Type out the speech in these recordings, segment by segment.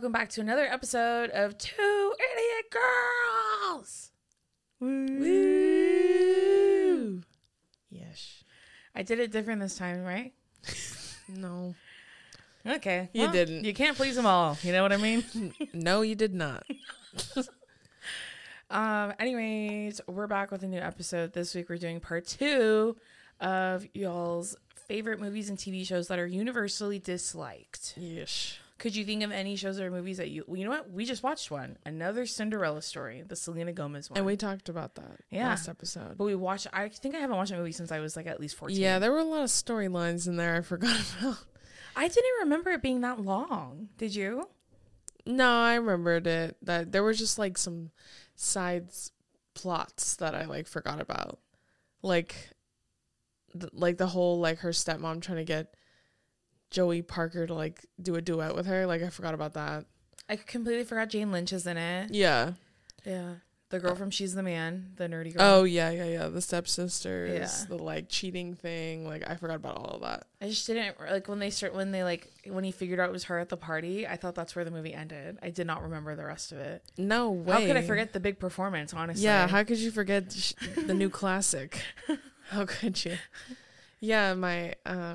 welcome back to another episode of Two Idiot Girls. Woo! Yes. I did it different this time, right? No. Okay. You didn't. You can't please them all. You know what I mean? No, you did not. Anyways, we're back with a new episode. This week we're doing part 2 of y'all's favorite movies and TV shows that are universally disliked. Yes. Could you think of any shows or movies that you know what? We just watched one. Another Cinderella story, the Selena Gomez one. And we talked about that last episode. But I think I haven't watched a movie since I was like at least 14. Yeah, there were a lot of storylines in there I forgot about. I didn't remember it being that long. Did you? No, I remembered it. That there were just like some sides plots that I like forgot about. Like the whole like her stepmom trying to get Joey Parker to like do a duet with her. Like I forgot about that. I completely forgot Jane Lynch is in it. Yeah. Yeah. The girl from She's the Man, the nerdy girl. Oh yeah. The stepsisters, Yeah. the like cheating thing. Like I forgot about all of that. I just didn't like when he figured out it was her at the party. I thought that's where the movie ended. I did not remember the rest of it. No way. How could I forget the big performance? Honestly. Yeah. How could you forget the new classic? How could you? Yeah, my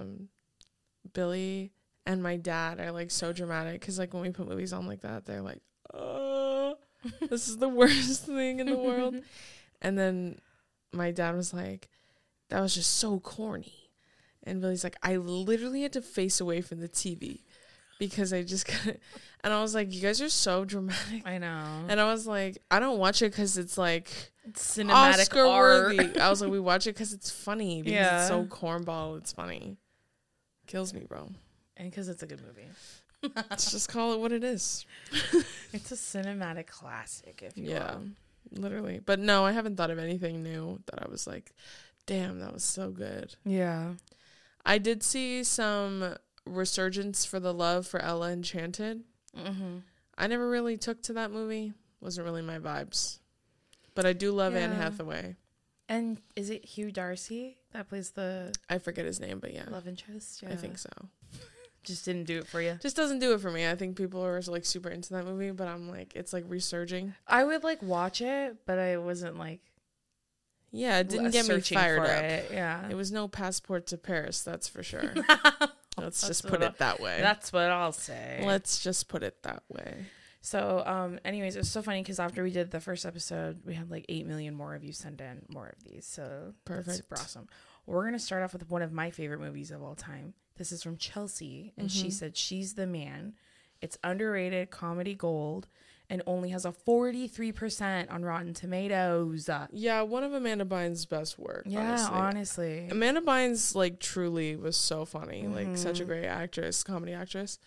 Billy and my dad are like so dramatic because like when we put movies on like that, they're like, "Oh, this is the worst thing in the world." And then my dad was like, "That was just so corny," and Billy's like, "I literally had to face away from the TV because I just couldn't." And I was like, "You guys are so dramatic." I know. And I was like, "I don't watch it because it's like Cinematic Oscar art. worthy." I was like, "We watch it because it's funny because Yeah. it's so cornball. It's funny." Kills me, bro. And because it's a good movie. Let's just call it what it is. It's a cinematic classic, if you Yeah, will. literally. But no, I haven't thought of anything new that I was like, damn, that was so good. Yeah. I did see some resurgence for the love for Ella Enchanted. Mm-hmm. I never really took to that movie. Wasn't really my vibes. But I do love Anne Hathaway. And is it Hugh Darcy that plays the I forget his name, but yeah. love interest? Yeah. I think so. Just didn't do it for you. Just doesn't do it for me. I think people are like super into that movie, but I'm like, it's like resurging. I would like watch it, but I wasn't like Yeah, it didn't get me searching fired for up. it. Yeah. It was no passport to Paris, that's for sure. Let's just put what it that way. That's what I'll say. Let's just put it that way. So, anyways, it was so funny because after we did the first episode, we had like 8 million more of you send in more of these. So Perfect. That's super awesome. We're going to start off with one of my favorite movies of all time. This is from Chelsea, and she said She's the Man. It's underrated comedy gold and only has a 43% on Rotten Tomatoes. Yeah, one of Amanda Bynes' best work. Yeah, honestly. Amanda Bynes like truly was so funny. Like such a great actress, comedy actress.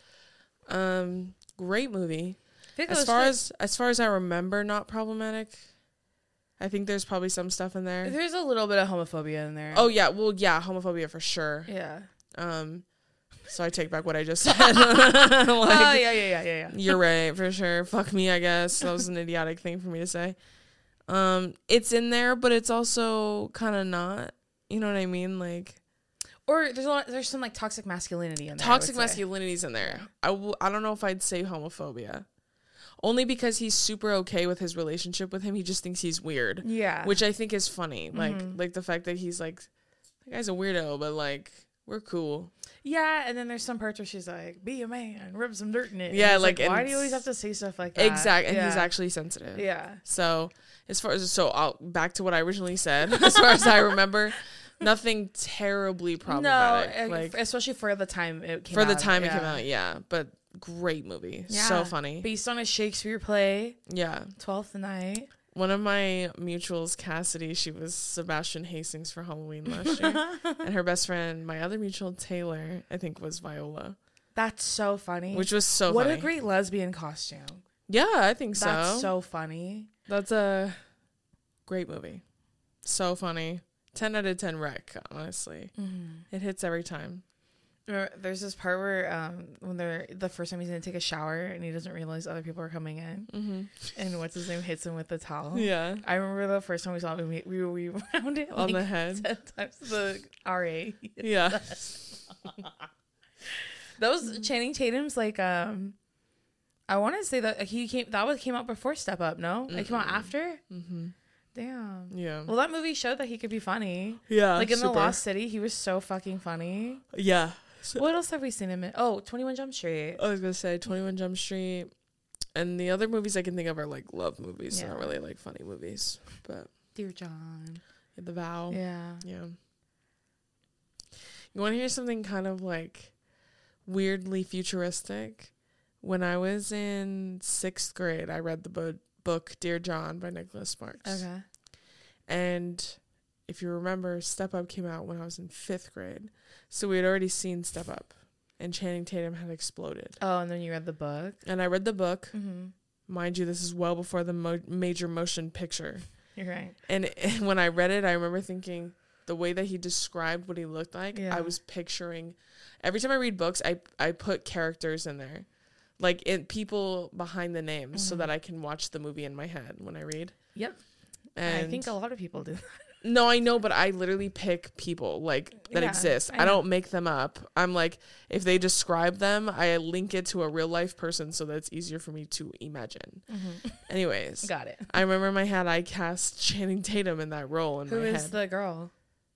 Great movie. As far as I remember, not problematic. I think there's probably some stuff in there. There's a little bit of homophobia in there. Oh yeah, well yeah, homophobia for sure. Yeah. So I take back what I just said. Yeah. You're right, for sure. Fuck me, I guess. That was an idiotic thing for me to say. It's in there, but it's also kind of not. You know what I mean? Like, or there's some like toxic masculinity in there. Toxic masculinity's in there. I don't know if I'd say homophobia. Only because he's super okay with his relationship with him. He just thinks he's weird. Yeah. Which I think is funny. Like the fact that he's like, that guy's a weirdo, but like, we're cool. Yeah, and then there's some parts where she's like, be a man, rub some dirt in it. Yeah, and like, why do you always have to say stuff like that? Exactly. And he's actually sensitive. Yeah. So I'll back to what I originally said. As far as I remember, nothing terribly problematic. No, like especially for the time it came for out. the time it came out, yeah. But great movie. Yeah. So funny. Based on a Shakespeare play. Yeah. 12th Night. One of my mutuals, Cassidy, she was Sebastian Hastings for Halloween last year. And her best friend, my other mutual, Taylor, I think was Viola. That's so funny. Which was so funny. funny. What a great lesbian costume. Yeah, I think so. That's so funny. That's a great movie. So funny. 10 out of 10 rec, honestly. It hits every time. There's this part where when the first time he's gonna take a shower and he doesn't realize other people are coming in, and what's his name hits him with the towel. Yeah, I remember the first time we saw it, we wound it on like the head. 10 times the RA. Yeah, that was Channing Tatum's like I want to say that came out before Step Up. No, it came out after. Mm-hmm. Damn. Yeah. Well, that movie showed that he could be funny. Yeah. Like in The Lost City, he was so fucking funny. Yeah. What else have we seen him in? Oh, 21 Jump Street. I was gonna say 21 Jump Street, and the other movies I can think of are like love movies, not really like funny movies. But Dear John, The Vow. Yeah. You want to hear something kind of like weirdly futuristic? When I was in 6th grade, I read the book Dear John by Nicholas Sparks. Okay. And if you remember, Step Up came out when I was in 5th grade. So we had already seen Step Up, and Channing Tatum had exploded. Oh, and then you read the book? And I read the book. Mm-hmm. Mind you, this is well before the major motion picture. You're right. And when I read it, I remember thinking the way that he described what he looked like, I was picturing. Every time I read books, I put characters in there. Like people behind the names so that I can watch the movie in my head when I read. Yep. And I think a lot of people do. No, I know, but I literally pick people that exist. I don't make them up. I'm like, if they describe them, I link it to a real life person so that it's easier for me to imagine. Mm-hmm. Anyways. Got it. I remember in my head I cast Channing Tatum in that role in my head. Who is the girl?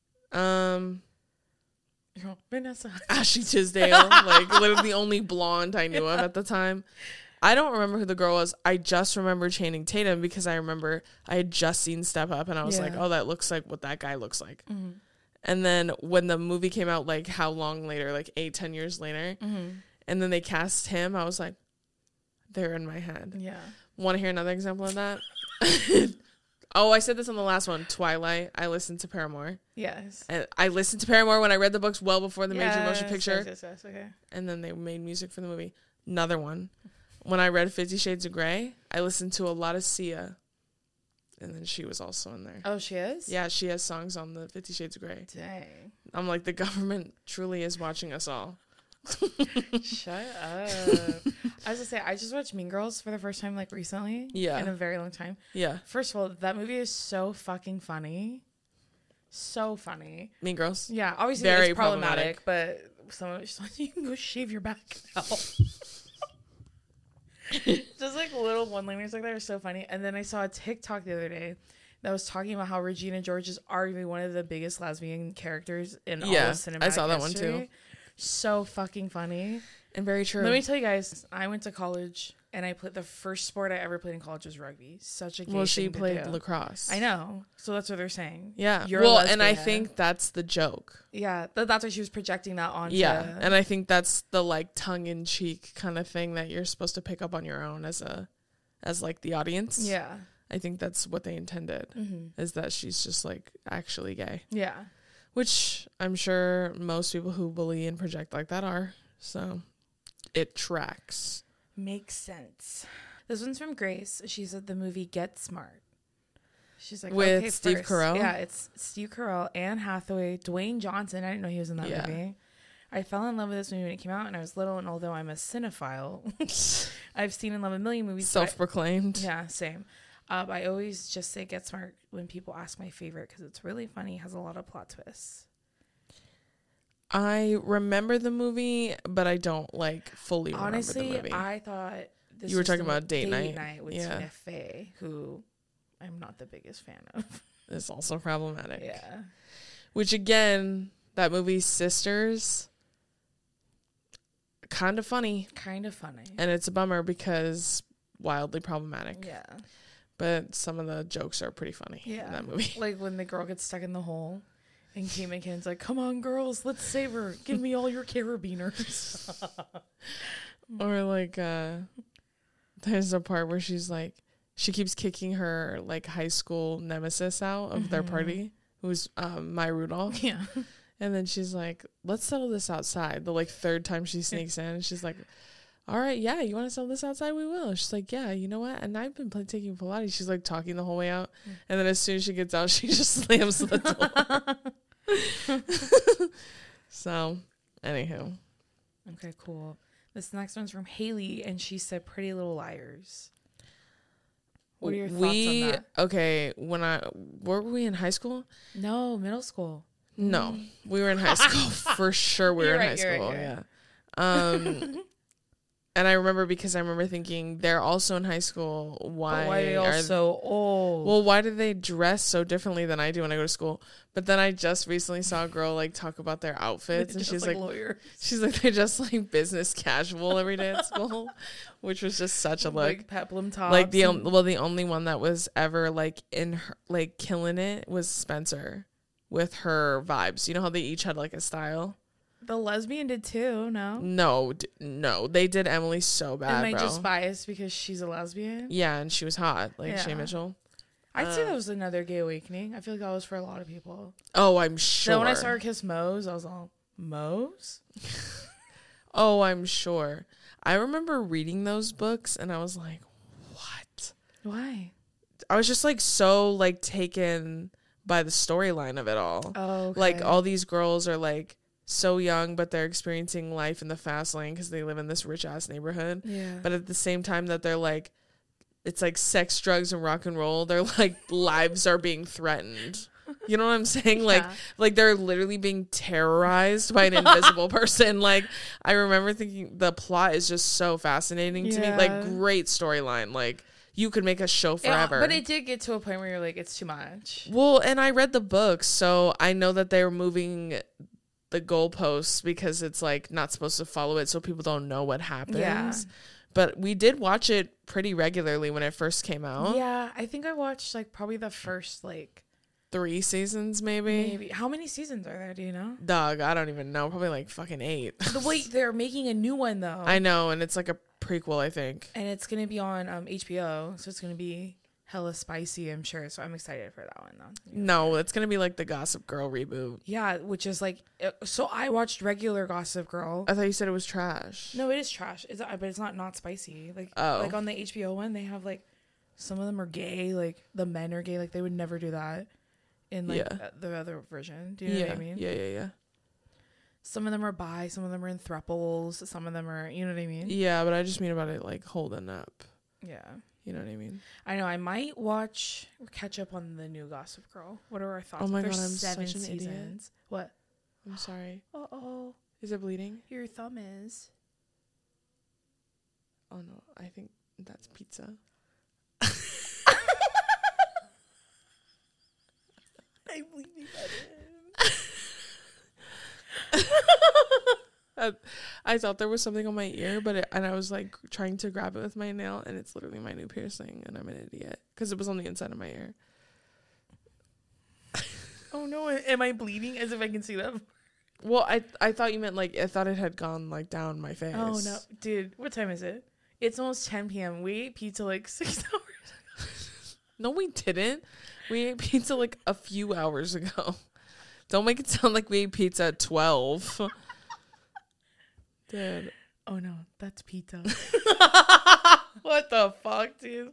Vanessa. Ashley Tisdale, like literally the only blonde I knew of at the time. I don't remember who the girl was. I just remember Channing Tatum because I remember I had just seen Step Up and I was like, oh, that looks like what that guy looks like. Mm-hmm. And then when the movie came out, like how long later, like 8-10 years later, and then they cast him, I was like, they're in my head. Yeah. Want to hear another example of that? Oh, I said this on the last one. Twilight. I listened to Paramore. Yes. And I listened to Paramore when I read the books well before the major motion picture. Yes, okay. And then they made music for the movie. Another one. When I read 50 Shades of Grey, I listened to a lot of Sia. And then she was also in there. Oh, she is? Yeah, she has songs on the 50 Shades of Grey. Dang. I'm like, the government truly is watching us all. Shut up. I was gonna say, I just watched Mean Girls for the first time like recently. Yeah. In a very long time. Yeah. First of all, that movie is so fucking funny. So funny. Mean Girls? Yeah. Obviously very it's problematic, but some of it's like, you can go shave your back now. Just like little one-liners like that are so funny. And then I saw a TikTok the other day that was talking about how Regina George is arguably one of the biggest lesbian characters in all of cinematic I saw that history. one too. So fucking funny. And very true. Let me tell you guys, I went to college and I played the first sport I ever played in college was rugby. Such a gay well, she thing to played do. lacrosse. I know. So that's what they're saying. Yeah. You're well, a and I lesbian. think that's the joke. Yeah. That's why she was projecting that onto. Yeah. And I think that's the like tongue-in-cheek kind of thing that you're supposed to pick up on your own as like the audience. Yeah. I think that's what they intended, is that she's just like actually gay. Yeah. Which I'm sure most people who bully and project like that are. So it tracks. Makes sense. This one's from Grace. She said the movie Get Smart. She's like, with okay, Steve Carell? Yeah, it's Steve Carell, Anne Hathaway, Dwayne Johnson. I didn't know he was in that movie. I fell in love with this movie when it came out, and I was little, and although I'm a cinephile, I've seen and loved a million movies. Self-proclaimed. Yeah, same. I always just say Get Smart when people ask my favorite because it's really funny, has a lot of plot twists. I remember the movie, but I don't like fully remember the movie. I thought this you were was talking the about Date Night with Tina Fey, who I'm not the biggest fan of. It's also problematic. Yeah. Which again, that movie Sisters, kind of funny. Kind of funny. And it's a bummer because wildly problematic. Yeah. But some of the jokes are pretty funny in that movie. Like when the girl gets stuck in the hole and Kate McKinnon's like, come on, girls, let's save her. Give me all your carabiners. Or like, there's a part where she's like, she keeps kicking her like high school nemesis out of their party, who's Maya Rudolph. Yeah. And then she's like, let's settle this outside. The like third time she sneaks in, and she's like, all right, yeah, you want to settle this outside? We will. She's like, yeah, you know what? And I've been taking Pilates. She's like talking the whole way out. And then as soon as she gets out, she just slams the door. So, anywho. Okay, cool. This next one's from Haley, and she said Pretty Little Liars. What are your thoughts on that? Okay, were we in high school? No, middle school. No, we were in high school. For sure we were in high school. Yeah. And I remember because I remember thinking they're also in high school. Why are they all so old? Well, why do they dress so differently than I do when I go to school? But then I just recently saw a girl like talk about their outfits, and she's like lawyers. She's like, they're just like business casual every day at school, which was just such a look. Like peplum tops. Like the only one that was ever like in her, like killing it was Spencer with her vibes. You know how they each had like a style. The lesbian did too, no? No. They did Emily so bad, Am I bro. just biased because she's a lesbian? Yeah, and she was hot, like Shay Yeah. Mitchell. I'd say that was another gay awakening. I feel like that was for a lot of people. Oh, I'm sure. So when I saw her kiss Mose, I was all, Mose? Oh, I'm sure. I remember reading those books, and I was like, what? Why? I was just like so like taken by the storyline of it all. Oh, okay. Like all these girls are like so young, but they're experiencing life in the fast lane because they live in this rich ass neighborhood. Yeah. But at the same time that they're like, it's like sex, drugs, and rock and roll. Their like lives are being threatened. You know what I'm saying? Like they're literally being terrorized by an invisible person. Like I remember thinking the plot is just so fascinating to me. Like great storyline. Like you could make a show forever. Yeah, but it did get to a point where you're like, it's too much. Well, and I read the books, so I know that they were moving the goalposts because it's like not supposed to follow it, so people don't know what happens. Yeah. But we did watch it pretty regularly when it first came out. Yeah, I think I watched like probably the first like 3 seasons, maybe. How many seasons are there? Do you know? Dog, I don't even know. Probably like fucking 8. Wait, they're making a new one though. I know, and it's like a prequel, I think. And it's gonna be on HBO, so it's gonna be hella spicy, I'm sure. So I'm excited for that one though. No, it's gonna be like the Gossip Girl reboot. Yeah, which is like, so I watched regular Gossip Girl. I thought you said it was trash. No, it is trash. But it's not spicy. Like, Oh. like on the HBO one, they have like some of them are gay. Like the men are gay. Like they would never do that in like the other version. Do you know what I mean? Yeah. Some of them are bi. Some of them are in thruples. Some of them are, you know what I mean? Yeah, but I just mean about it like holding up. Yeah. You know what I mean? I know. I might watch or catch up on the new Gossip Girl. What are our thoughts? Oh my There's God, I'm 7 such an seasons. idiot. What? I'm sorry. Oh, Is it bleeding? your thumb is. Oh no, I think that's pizza. I believe you I thought there was something on my ear, and I was like trying to grab it with my nail, and it's literally my new piercing, and I'm an idiot because it was on the inside of my ear. Oh no, am I bleeding? As if I can see that. Well, I thought you meant like I thought it had gone like down my face. Oh no, dude, what time is it? It's almost 10 p.m. We ate pizza like 6 hours. No, we didn't. We ate pizza like a few hours ago. Don't make it sound like we ate pizza at 12. Dude. Oh no, that's pizza. What the fuck, dude?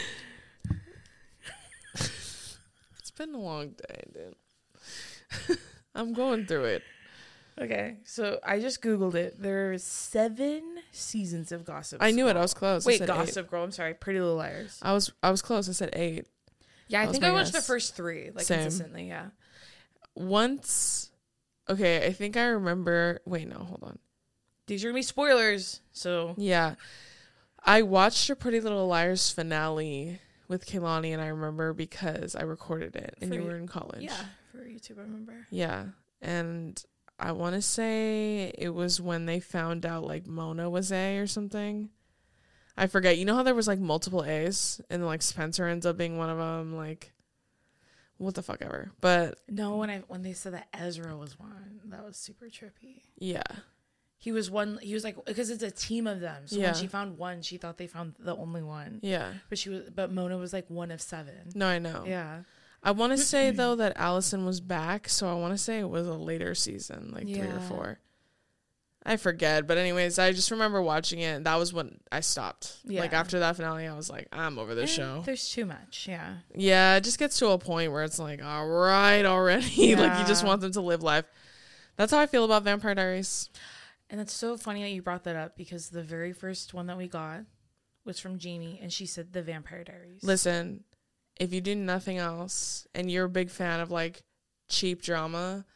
It's been a long day, dude. I'm going through it. Okay, so I just Googled it. There's 7 seasons of Gossip I knew Girl. it. I was close. I Wait, said Gossip Girl. I'm sorry. Pretty Little Liars. I was close. I said 8. Yeah, I That think was I my watched the guess. first 3, like Same. consistently. Yeah. Once, okay, I think I remember. Wait, no, hold on. These are gonna be spoilers. So Yeah, I watched a Pretty Little Liars finale with Kehlani, and I remember because I recorded it, and For you you- were in college. yeah, for YouTube, I remember. Yeah, and I want to say it was when they found out like Mona was A or something. I forget. You know how there was like multiple A's, and like Spencer ends up being one of them. Like, what the fuck ever. But No, when they said that Ezra was one, that was super trippy. yeah, He was one. He was like, because it's a team of them. So Yeah. when she found one, she thought they found the only one. yeah. But Mona was like one of 7. No, I know. Yeah. I want to say though that Allison was back, so I want to say it was a later season, like 3 or Yeah. 4. I forget, but anyways, I just remember watching it, and that was when I stopped. Like Yeah. after that finale, I was like, I'm over this show. There's too much. Yeah. Yeah, it just gets to a point where it's like, all right, already. Like you just Yeah. want them to live life. That's how I feel about Vampire Diaries. And it's so funny that you brought that up because the very first one that we got was from Jamie, and she said The Vampire Diaries. Listen, if you do nothing else and you're a big fan of like cheap drama,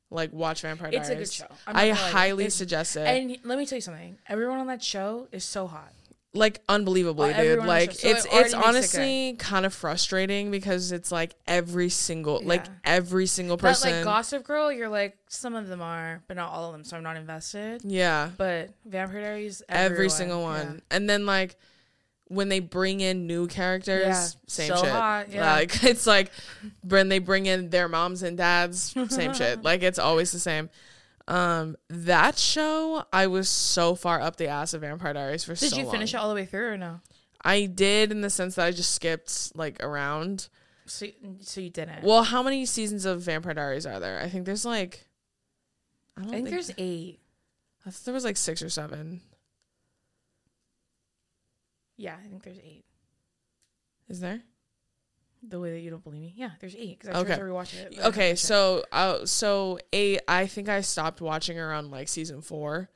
like watch Vampire It's Diaries. a good show. I highly suggest it. And let me tell you something. Everyone on that show is so hot. Like unbelievably, dude. Everyone on the Like show. So it it's already makes it honestly kind of frustrating because it's like every single Yeah. like every single But person. like Gossip Girl, you're like, some of them are, but not all of them, so I'm not invested. Yeah. But Vampire Diaries, Every single one. Yeah. And then like when they bring in new characters, Yeah. same So shit. hot, yeah. Like it's like when they bring in their moms and dads, same shit. Like it's always the same. That show, I was so far up the ass of Vampire Diaries for so long. Did you finish it all the way through or no? I did, in the sense that I just skipped like around. So you didn't. Well, how many seasons of Vampire Diaries are there? I think there's like I think there's 8. I thought there was like 6 or 7. Yeah, I think there's 8. Is there? The way that you don't believe me. Yeah, there's 8 because I tried to rewatch it. but I Okay, haven't checked. so 8, I think I stopped watching around like season 4.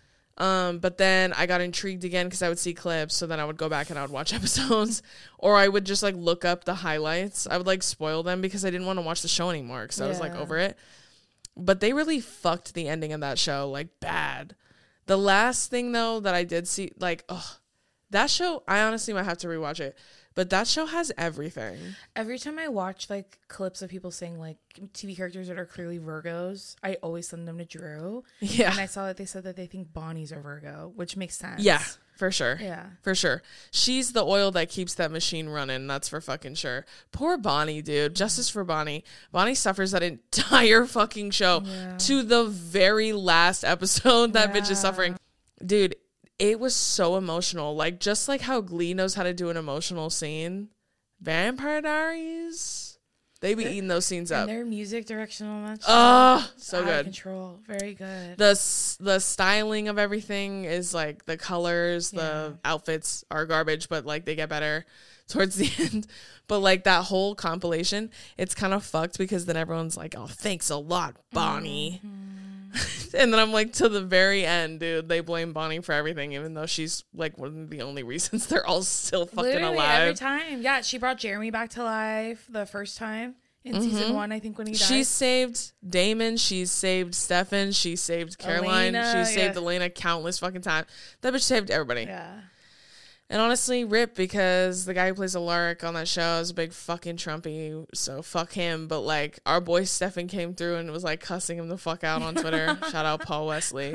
But then I got intrigued again because I would see clips, so then I would go back and I would watch episodes, or I would just like look up the highlights. I would like spoil them because I didn't want to watch the show anymore because I was like Yeah. over it. But they really fucked the ending of that show like bad. The last thing though that I did see, like, that show, I honestly might have to rewatch it. But that show has everything. Every time I watch like clips of people saying like TV characters that are clearly Virgos, I always send them to Drew. Yeah. And I saw that they said that they think Bonnie's a Virgo, which makes sense. Yeah, for sure. Yeah. For sure. She's the oil that keeps that machine running. That's for fucking sure. Poor Bonnie, dude. Justice for Bonnie. Bonnie suffers that entire fucking show Yeah. to the very last episode. That bitch is Yeah. suffering. Dude, it was so emotional. Like, just like how Glee knows how to do an emotional scene, Vampire Diaries, they be eating those scenes And up. their music direction on that show. Oh, is so out of good. control. Very good. The styling of everything is like the colors, the outfits are garbage, but like they get better towards the end. But like that whole compilation, it's kind of fucked because then everyone's like, "Oh, thanks a lot, Bonnie." And then I'm like, to the very end, dude, they blame Bonnie for everything, even though she's like one of the only reasons they're all still fucking Literally alive. every time. Yeah, she brought Jeremy back to life the first time in season 1, I think, when he died. She saved Damon. She saved Stefan. She saved Caroline. Elena, She saved yeah. Elena countless fucking times. That bitch saved everybody. Yeah. And honestly, rip, because the guy who plays Alaric on that show is a big fucking Trumpy, so fuck him. But like, our boy Stefan came through and was like cussing him the fuck out on Twitter. Shout out Paul Wesley.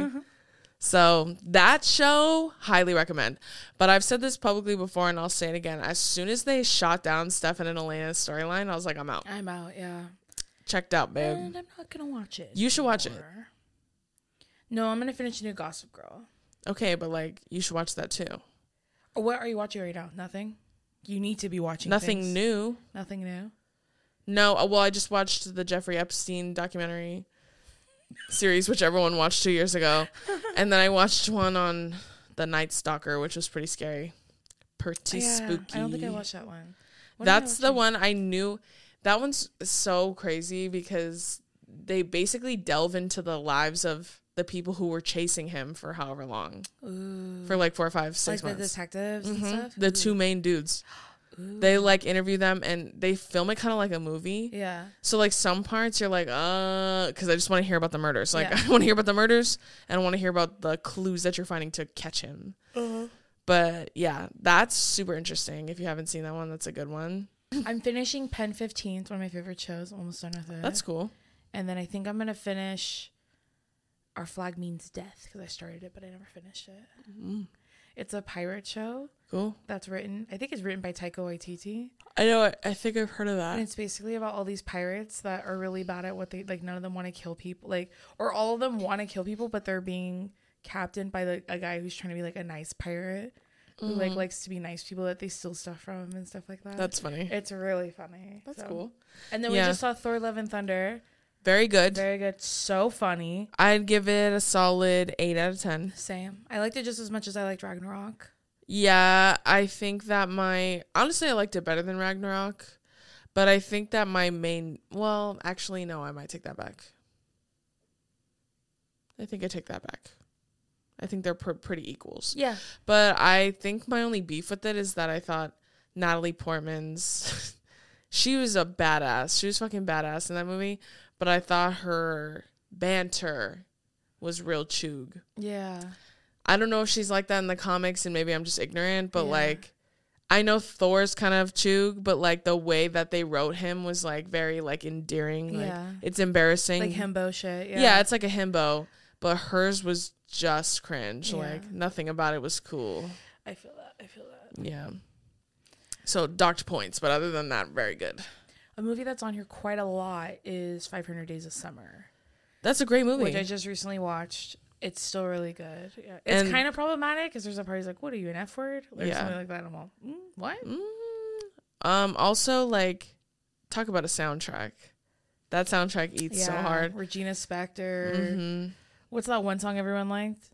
So that show, highly recommend. But I've said this publicly before and I'll say it again. As soon as they shot down Stefan and Elena's storyline, I was like, I'm out. I'm out, yeah. Checked out, babe. And I'm not going to watch it. You should watch it. anymore. No, I'm going to finish the new Gossip Girl. Okay, but like, you should watch that too. What are you watching right now? Nothing? You need to be watching Nothing things. new. Nothing new? No, well, I just watched the Jeffrey Epstein documentary series, which everyone watched 2 years ago. And then I watched one on The Night Stalker, which was pretty scary. Pretty spooky. I don't think I watched that one. What am I That's the watching? one I knew. That one's so crazy because they basically delve into the lives of the people who were chasing him for however long. Ooh. For like 4, 5, 6 Like the months. detectives and stuff? The 2 main dudes. They like interview them and they film it kind of like a movie. Yeah. So like some parts you're like, because I just want to hear about the murders. Like Yeah. I want to hear about the murders and I want to hear about the clues that you're finding to catch him. But yeah, that's super interesting. If you haven't seen that one, that's a good one. I'm finishing Pen 15. It's one of my favorite shows. Almost done with it. That's cool. And then I think I'm going to finish Our Flag Means Death because I started it, but I never finished it. It's a pirate show Cool. that's written, I think it's written by Taika Waititi. I know. I think I've heard of And that. it's basically about all these pirates that are really bad at what they, like, none of them want to kill people. Like, or all of them want to kill people, but they're being captained by like a guy who's trying to be like a nice pirate who like likes to be nice to people that they steal stuff from and stuff like that. That's funny. It's really funny. That's So- cool. And then Yeah. we just saw Thor: Love and Thunder. Very good. Very good. So funny. I'd give it a solid 8 out of 10. Same. I liked it just as much as I liked Ragnarok. Yeah, I think that honestly, I liked it better than Ragnarok, but I think that actually, no, I might take that back. I think I take that back. I think they're pretty equals. Yeah. But I think my only beef with it is that I thought Natalie Portman's, she was a badass. She was fucking badass in that movie, but I thought her banter was real chug. Yeah. I don't know if she's like that in the comics and maybe I'm just ignorant, but like I know Thor's kind of chug, but like the way that they wrote him was like very like endearing. Like it's embarrassing. Like himbo shit. Yeah, it's like a himbo, but hers was just cringe. Like nothing about it was cool. I feel that. Yeah. So docked points, but other than that, very good. A movie that's on here quite a lot is 500 Days of Summer. That's a great movie. Which I just recently watched. It's still really good. Yeah. It's kind of problematic because there's a part he's like, what are you, an F word? Or something like that. I'm all, what? Also, like, talk about a soundtrack. That soundtrack eats so hard. Regina Spektor. What's that one song everyone liked?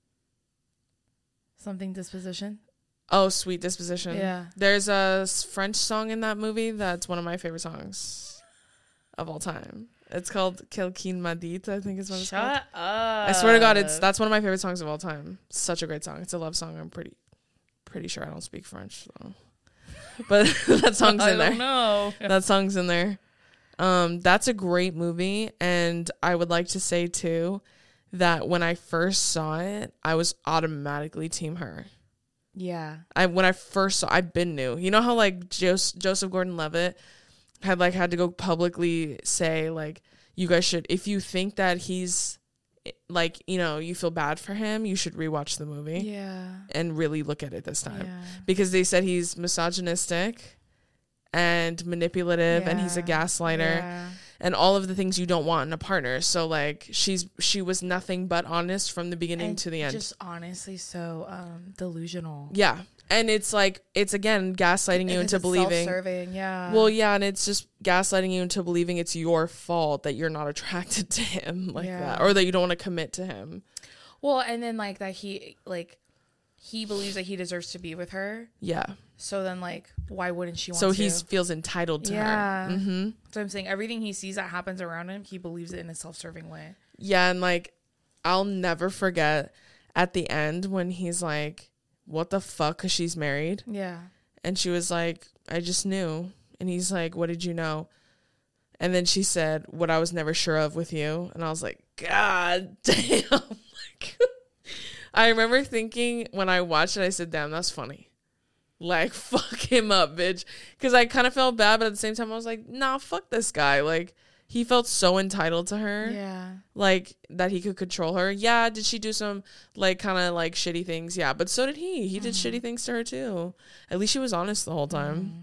Something Disposition. Oh, Sweet Disposition. Yeah. There's a French song in that movie that's one of my favorite songs of all time. It's called Quelqu'un m'a dit, I think is what it's called. Shut up. I swear to God, that's one of my favorite songs of all time. Such a great song. It's a love song. I'm pretty sure I don't speak French, so. But that song's in there. I don't know. That song's in there. That's a great movie, and I would like to say too that when I first saw it, I was automatically team her. Yeah. When I first saw, I've been new. You know how like Joseph Gordon-Levitt had to go publicly say like, you guys should, if you think that he's like, you know, you feel bad for him, you should rewatch the movie. Yeah. And really look at it this time. Because they said he's misogynistic and manipulative and he's a gaslighter and all of the things you don't want in a partner. So like she was nothing but honest from the beginning to the end. Just honestly so delusional. Yeah. And it's like, it's again gaslighting you into believing. Self-serving, yeah. Well, yeah, and it's just gaslighting you into believing it's your fault that you're not attracted to him like that, or that you don't want to commit to him. Well, and then like that he believes that he deserves to be with her. Yeah. So then like, why wouldn't she want to? So he feels entitled to her. Yeah. So I'm saying everything he sees that happens around him, he believes it in a self-serving way. Yeah, and like, I'll never forget at the end when he's like, what the fuck, because she's married. Yeah. And she was like, I just knew. And he's like, what did you know? And then she said, what I was never sure of with you. And I was like, God damn. Like, I remember thinking when I watched it, I said, damn, that's funny. Like, fuck him up, bitch. Because I kind of felt bad, but at the same time, I was like, nah, fuck this guy. Like, he felt so entitled to her. Yeah. Like, that he could control her. Yeah, did she do some, like, kind of, like, shitty things? Yeah, but so did he. He did shitty things to her, too. At least she was honest the whole time.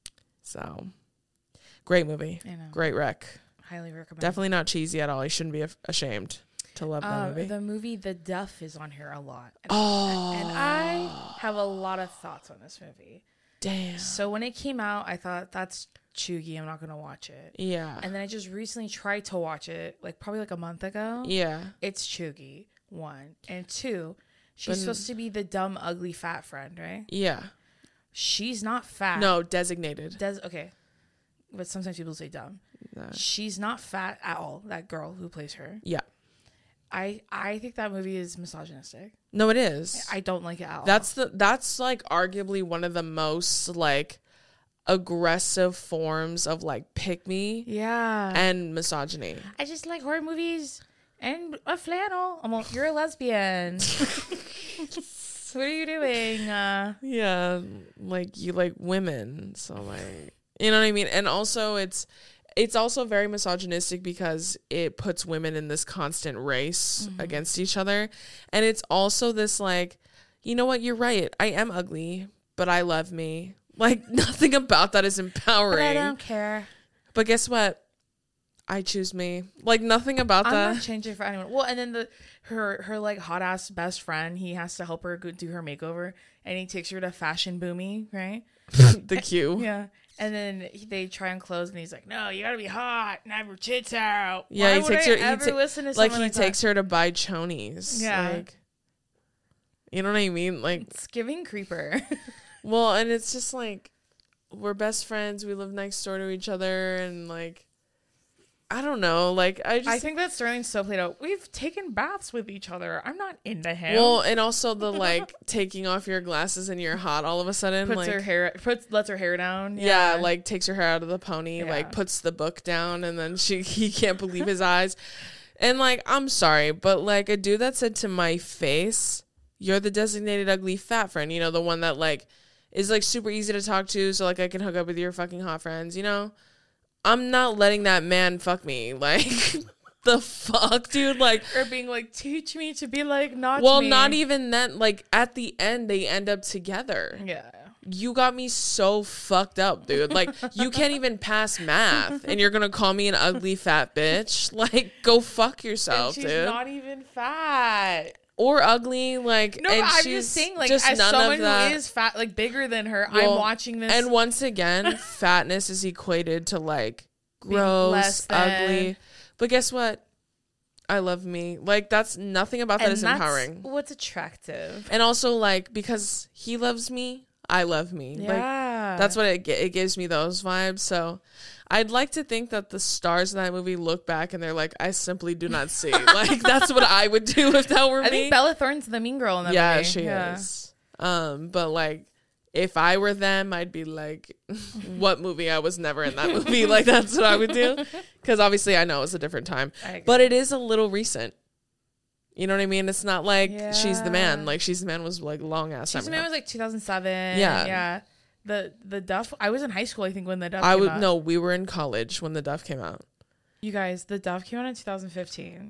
So, great movie. I know. Great rec. Highly recommend. Definitely not cheesy at all. You shouldn't be ashamed to love that movie. The movie The Duff is on here a lot. And I have a lot of thoughts on this movie. Damn. So when it came out, I thought, that's chuggy, I'm not gonna watch it. Yeah. And then I just recently tried to watch it, like probably like a month ago. Yeah. It's chuggy, 1. And 2, she's supposed to be the dumb, ugly, fat friend, right? Yeah. She's not fat. No, designated. Okay. But sometimes people say dumb. No. She's not fat at all, that girl who plays her. Yeah. I think that movie is misogynistic. No, it is. I don't like it at all. That's like arguably one of the most like aggressive forms of like pick me and misogyny. I just like horror movies and a flannel. I'm like, you're a lesbian. What are you doing? Yeah, like you like women, so like, you know what I mean. And also it's also very misogynistic because it puts women in this constant race against each other. And it's also this like, you know what, you're right, I am ugly, but I love me. Like, nothing about that is empowering. But I don't care. But guess what? I choose me. Like, nothing about that. I'm not changing for anyone. Well, and then her like hot ass best friend, he has to help her go do her makeover, and he takes her to Fashion Boomy, right? The Q. Yeah. And then they try on clothes, and he's like, "No, you gotta be hot and have your tits out." Yeah, he takes her. He takes her to buy chonies. Yeah. Like, you know what I mean? Like, it's giving creeper. Well, and it's just like, we're best friends. We live next door to each other, and like, I don't know. Like, I think that Sterling's so played out. We've taken baths with each other. I'm not into him. Well, and also the like taking off your glasses and you're hot all of a sudden. Lets her hair down. Yeah, like takes her hair out of the pony. Yeah. Like puts the book down, and then he can't believe his eyes. And like, I'm sorry, but like a dude that said to my face, "You're the designated ugly fat friend," you know, the one that like is like super easy to talk to, so like I can hook up with your fucking hot friends, you know? I'm not letting that man fuck me. Like, the fuck, dude? Like, or being like, teach me to be like not well, me. not even that. Like, at the end, they end up together. Yeah. You got me so fucked up, dude. Like, you can't even pass math, and you're gonna call me an ugly fat bitch? Like, go fuck yourself, she's dude. not even fat. Or ugly, like, no, and I'm she's just saying, like, just as none someone of that. who is fat, like, bigger than her, Well, I'm watching this. And once again, fatness is equated to like Being less gross, than. ugly. But guess what? I love me. Like, that's nothing about that and is that's empowering. what's attractive. And also, like, because he loves me, I love me. Yeah. Like, that's what it gives me, those vibes. So I'd like to think that the stars in that movie look back and they're like, I simply do not see. Like, that's what I would do if that were me. I think Bella Thorne's the mean girl in that movie. Yeah, she is. But like, if I were them, I'd be like, what movie? I was never in that movie. Like, that's what I would do. Because obviously I know it's a different time. But it is a little recent. You know what I mean? It's not like She's the Man. Like, She's the Man was like long ass time. She's the Man was like 2007. Yeah. Yeah. The Duff. I was in high school, I think, when the Duff came out. No, we were in college when the Duff came out. You guys, the Duff came out in 2015.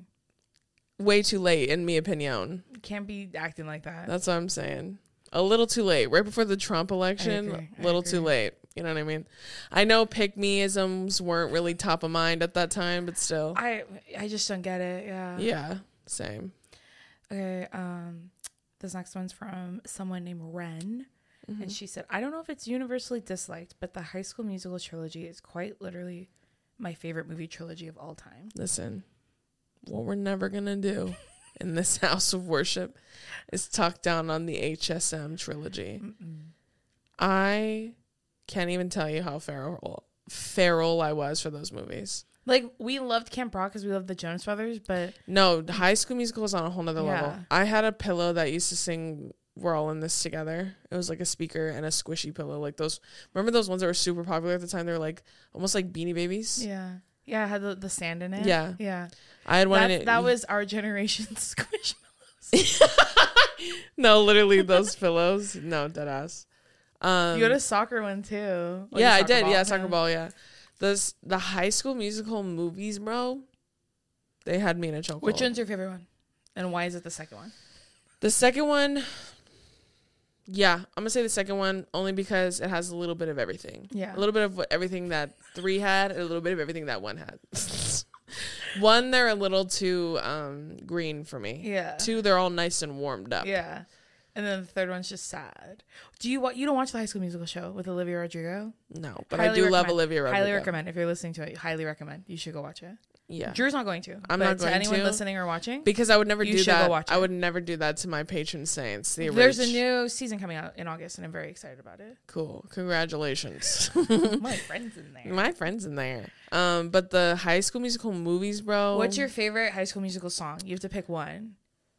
Way too late, in my opinion. Can't be acting like that. That's what I'm saying. A little too late. Right before the Trump election, a little too late. You know what I mean? I know pick-me-isms weren't really top of mind at that time, but still. I just don't get it. Yeah. Yeah, same. Okay, this next one's from someone named Ren. Mm-hmm. And she said, I don't know if it's universally disliked, but the High School Musical trilogy is quite literally my favorite movie trilogy of all time. Listen, what we're never going to do in this house of worship is talk down on the HSM trilogy. I can't even tell you how feral I was for those movies. Like, we loved Camp Rock because we loved the Jonas Brothers, but... No, High School Musical was on a whole nother level. Yeah. I had a pillow that used to sing We're All in This Together. It was like a speaker and a squishy pillow. Like those... Remember those ones that were super popular at the time? They were like almost like Beanie Babies. Yeah. Yeah, it had the sand in it. Yeah. Yeah. I had one. That was our generation's squish pillows. No, literally those pillows. No, dead ass. You had a soccer one too. Yeah, I did. Yeah, soccer ball. Yeah. The High School Musical movies, bro, they had me in a chokehold. Which one's your favorite one? And why is it the second one? The second one, yeah, I'm going to say the second one only because it has a little bit of everything. Yeah. A little bit of everything that 3 had and a little bit of everything that 1 had. 1, they're a little too green for me. Yeah. 2, they're all nice and warmed up. Yeah. And then the third one's just sad. You don't watch the High School Musical show with Olivia Rodrigo? No, but I do love Olivia Rodrigo. Highly recommend. If you're listening to it, highly recommend. You should go watch it. Yeah. Drew's not going to. I'm not going to. Anyone listening or watching? Because I would never do that. Go watch it. I would never do that to my patron saints. There's a new season coming out in August, and I'm very excited about it. Cool. Congratulations. My friend's in there. My friend's in there. But the High School Musical movies, bro. What's your favorite High School Musical song? You have to pick one.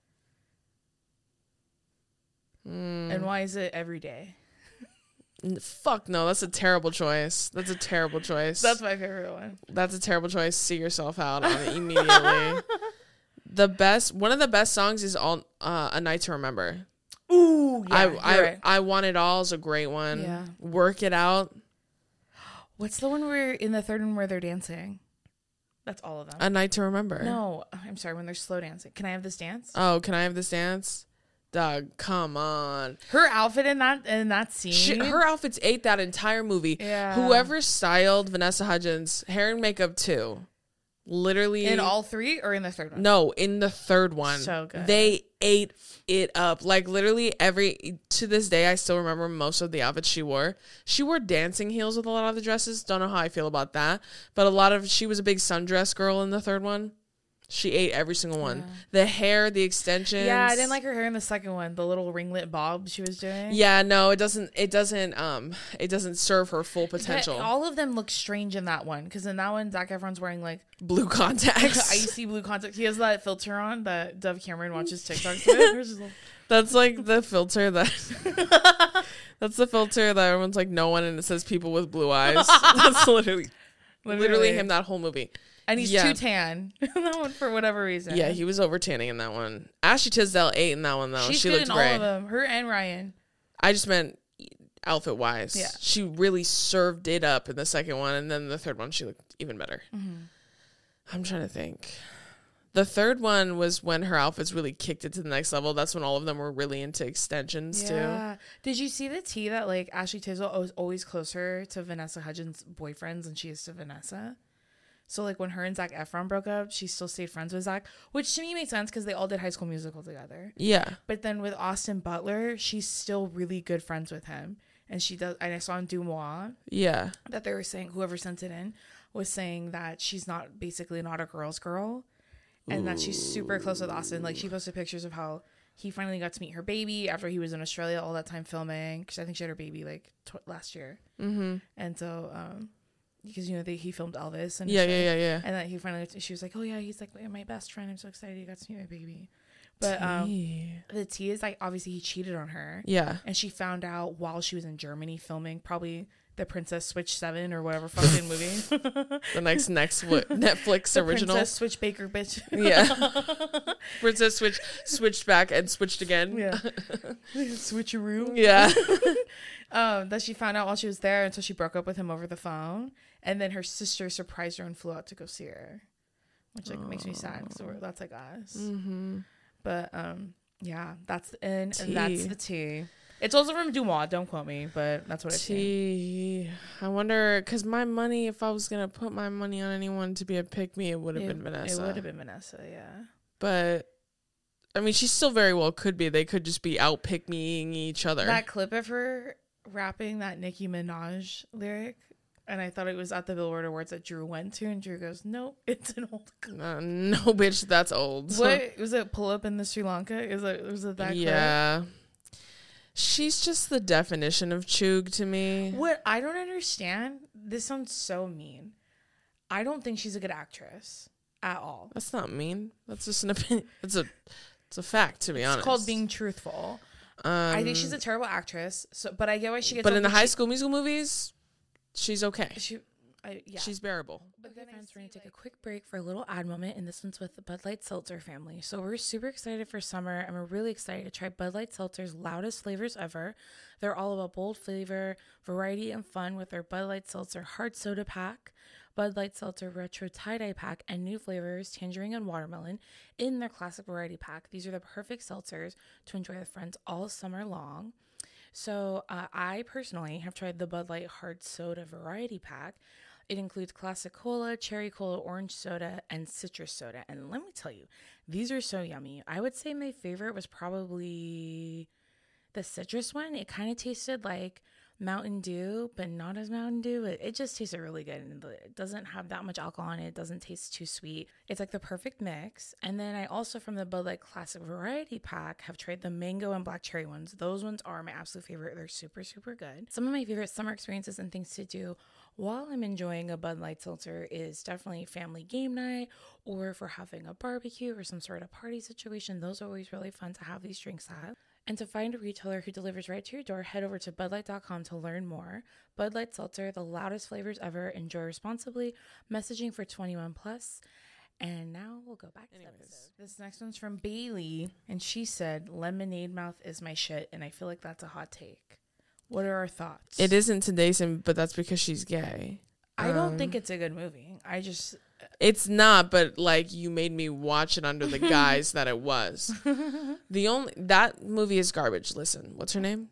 And why is it Every Day? Fuck no, that's a terrible choice. That's a terrible choice. That's my favorite one. That's a terrible choice. See yourself out on it immediately. One of the best songs is all A Night to Remember. Ooh, yeah. I Want It All is a great one. Yeah. Work It Out. What's the one where in the third one where they're dancing? That's all of them. A Night to Remember. No, I'm sorry, when they're slow dancing. Can I Have This Dance? Oh, Can I Have This Dance? Doug, come on. Her outfit in that scene. Her outfits ate that entire movie. Yeah. Whoever styled Vanessa Hudgens, hair and makeup too. Literally. In all 3 or in the third one? No, in the third one. So good. They ate it up. Like literally to this day, I still remember most of the outfits she wore. She wore dancing heels with a lot of the dresses. Don't know how I feel about that. But she was a big sundress girl in the third one. She ate every single one. Yeah. The hair, the extensions. Yeah, I didn't like her hair in the second one. The little ringlet bob she was doing. Yeah, no, it doesn't serve her full potential. But all of them look strange in that one because in that one, Zac Efron's wearing like blue contacts, icy blue contacts. He has that filter on that Dove Cameron watches TikToks with. That's like the filter that. That's the filter that everyone's like no one, and it says people with blue eyes. That's literally him. That whole movie. And he's too tan. That one for whatever reason. Yeah, he was over tanning in that one. Ashley Tisdale ate in that one though. She's she good looked in great. all of them. Her and Ryan. I just meant outfit wise. Yeah. She really served it up in the second one, and then the third one she looked even better. Mm-hmm. I'm trying to think. The third one was when her outfits really kicked it to the next level. That's when all of them were really into extensions too. Did you see the tea that like Ashley Tisdale was always closer to Vanessa Hudgens' boyfriends than she is to Vanessa? So like when her and Zac Efron broke up, she still stayed friends with Zac, which to me made sense because they all did High School Musical together. Yeah. But then with Austin Butler, she's still really good friends with him. And she does, and I saw in Dumois that they were saying, whoever sent it in was saying that she's basically not a girl's girl. And that she's super close with Austin. Like, she posted pictures of how he finally got to meet her baby after he was in Australia all that time filming. Because I think she had her baby, like, last year. Mm-hmm. And so, because, you know, he filmed Elvis. And yeah. And then he finally, she was like, oh, yeah, he's, like, my best friend. I'm so excited he got to meet my baby. But the tea is, like, obviously he cheated on her. Yeah. And she found out while she was in Germany filming, probably the Princess Switch 7 or whatever fucking movie. The next Netflix the original. Princess Switch Baker bitch. Yeah. Princess switched back and switched again. Yeah. Switcheroo. Yeah. That she found out while she was there, and so she broke up with him over the phone. And then her sister surprised her and flew out to go see her, which like makes me sad because that's like us. Mm-hmm. But yeah, that's the end, and that's the tea. It's also from Dumois. Don't quote me, but that's what it's. I wonder, because my money, if I was gonna put my money on anyone to be a pick me, it would have been Vanessa. It would have been Vanessa, yeah. But I mean, she still very well could be. They could just be out pick meing each other. That clip of her rapping that Nicki Minaj lyric, and I thought it was at the Billboard Awards that Drew went to, and Drew goes, "Nope, it's an old clip." No, bitch, that's old. What was it? Pull up in the Sri Lanka? Was it that? Yeah. Clip? She's just the definition of chug to me. What I don't understand, this sounds so mean. I don't think she's a good actress at all. That's not mean. That's just an opinion. It's a fact, to be honest. It's called being truthful. I think she's a terrible actress. So, but I get why she gets. But in the High School Musical movies, she's okay. Yeah. She's bearable. Okay, friends, we're going to take a quick break for a little ad moment, and this one's with the Bud Light Seltzer family. So we're super excited for summer, and we're really excited to try Bud Light Seltzer's loudest flavors ever. They're all about bold flavor, variety, and fun with their Bud Light Seltzer Hard Soda Pack, Bud Light Seltzer Retro Tie-Dye Pack, and new flavors, Tangerine and Watermelon, in their Classic Variety Pack. These are the perfect seltzers to enjoy with friends all summer long. So I personally have tried the Bud Light Hard Soda Variety Pack. It includes classic cola, cherry cola, orange soda, and citrus soda. And let me tell you, these are so yummy. I would say my favorite was probably the citrus one. It kind of tasted like Mountain Dew, but not as Mountain Dew. It just tasted really good. And it doesn't have that much alcohol in it. It doesn't taste too sweet. It's like the perfect mix. And then I also, from the Bud Light Classic Variety Pack, have tried the mango and black cherry ones. Those ones are my absolute favorite. They're super, super good. Some of my favorite summer experiences and things to do while I'm enjoying a Bud Light Seltzer is definitely family game night, or if we're having a barbecue or some sort of party situation. Those are always really fun to have these drinks at. And to find a retailer who delivers right to your door, head over to budlight.com to learn more. Bud Light Seltzer, the loudest flavors ever. Enjoy responsibly. Messaging for 21 plus. And now we'll go back to the episode. This next one's from Bailey, and she said, "Lemonade mouth is my shit," and I feel like that's a hot take. What are our thoughts? It isn't today's, but that's because she's gay. I don't think it's a good movie. It's not, but like you made me watch it under the guise that it was. That movie is garbage. Listen, what's her name?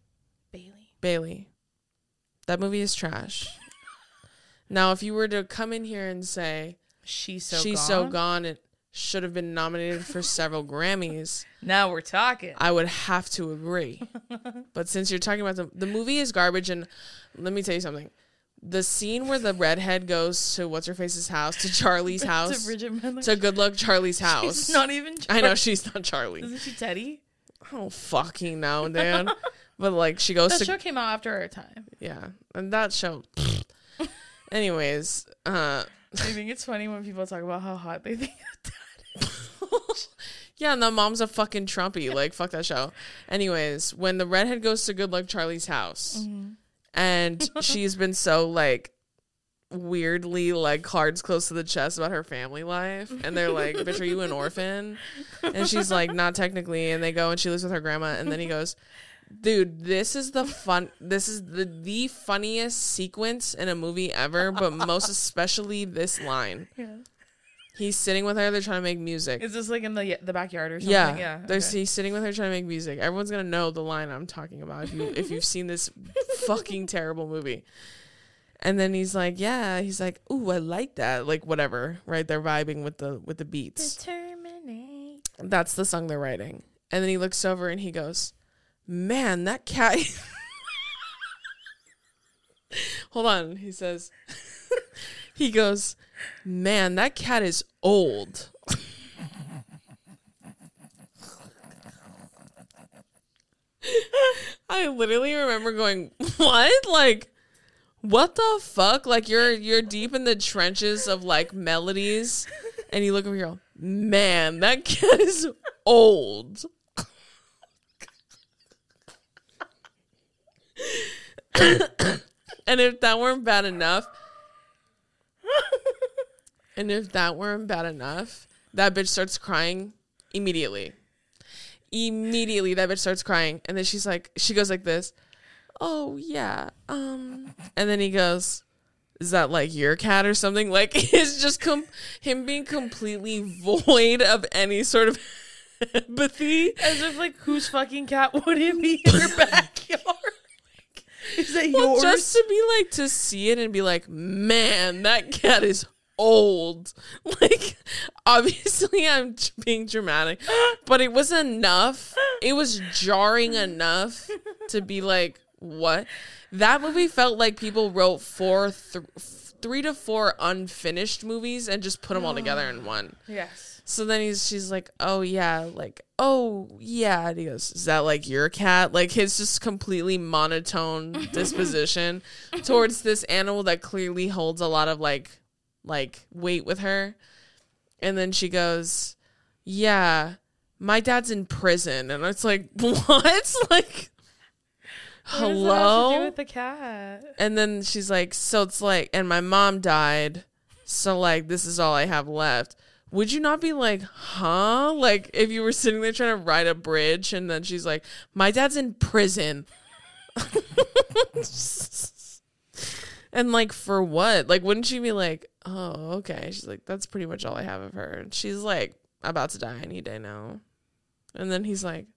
Bailey. That movie is trash. Now, if you were to come in here and say she's so gone, it should have been nominated for several Grammys. Now we're talking. I would have to agree. But since you're talking about the movie is garbage, and let me tell you something. The scene where the redhead goes to what's-her-face's house, to Charlie's house, to Good Luck Charlie's house. She's not even Charlie. I know, she's not Charlie. Isn't she Teddy? I don't fucking know, Dan. But like, she goes that show came out after our time. Yeah, and that show... Anyways, I think it's funny when people talk about how hot they think that is. Yeah, and the mom's a fucking Trumpy. Like, fuck that show. Anyways, when the redhead goes to Good Luck Charlie's house, and she's been so, like, weirdly like cards close to the chest about her family life, and they're like, bitch, are you an orphan? And she's like, not technically. And they go and she lives with her grandma, and then he goes, dude, this is the funniest sequence in a movie ever, but most especially this line. Yeah. He's sitting with her, they're trying to make music. Is this like in the backyard or something? Yeah. He's sitting with her trying to make music. Everyone's gonna know the line I'm talking about if you've seen this fucking terrible movie. And then he's like, yeah, he's like, ooh, I like that. Like, whatever, right? They're vibing with the beats. Determinate. That's the song they're writing. And then he looks over and he goes, man, that cat. Hold on. He says, he goes, man, that cat is old. I literally remember going, what? Like, what the fuck? Like, you're deep in the trenches of like melodies, and you look over here, man, that cat is old. And if that weren't bad enough, that bitch starts crying immediately. Immediately, that bitch starts crying, and then she goes like this. Oh yeah, and then he goes, is that like your cat or something? Like, it's just him being completely void of any sort of empathy. As if like, whose fucking cat would it be in your backyard? Is that yours? Just to be like, to see it and be like, man, that cat is old. Like, obviously I'm being dramatic, but it was enough. It was jarring enough to be like, what? That movie felt like people wrote 3 to 4 unfinished movies and just put them all together in one. Yes. So then she's like, oh yeah, and he goes, is that like your cat? Like, his just completely monotone disposition towards this animal that clearly holds a lot of like weight with her. And then she goes, yeah, my dad's in prison. And it's like, what? Like, hello? What does that have to do with the cat? And then she's like, so it's like, and my mom died, so like, this is all I have left. Would you not be like, huh? Like, if you were sitting there trying to ride a bridge, and then she's like, my dad's in prison. And like, for what? Like, wouldn't she be like, oh, okay. She's like, that's pretty much all I have of her. And she's like, about to die any day now. And then he's like,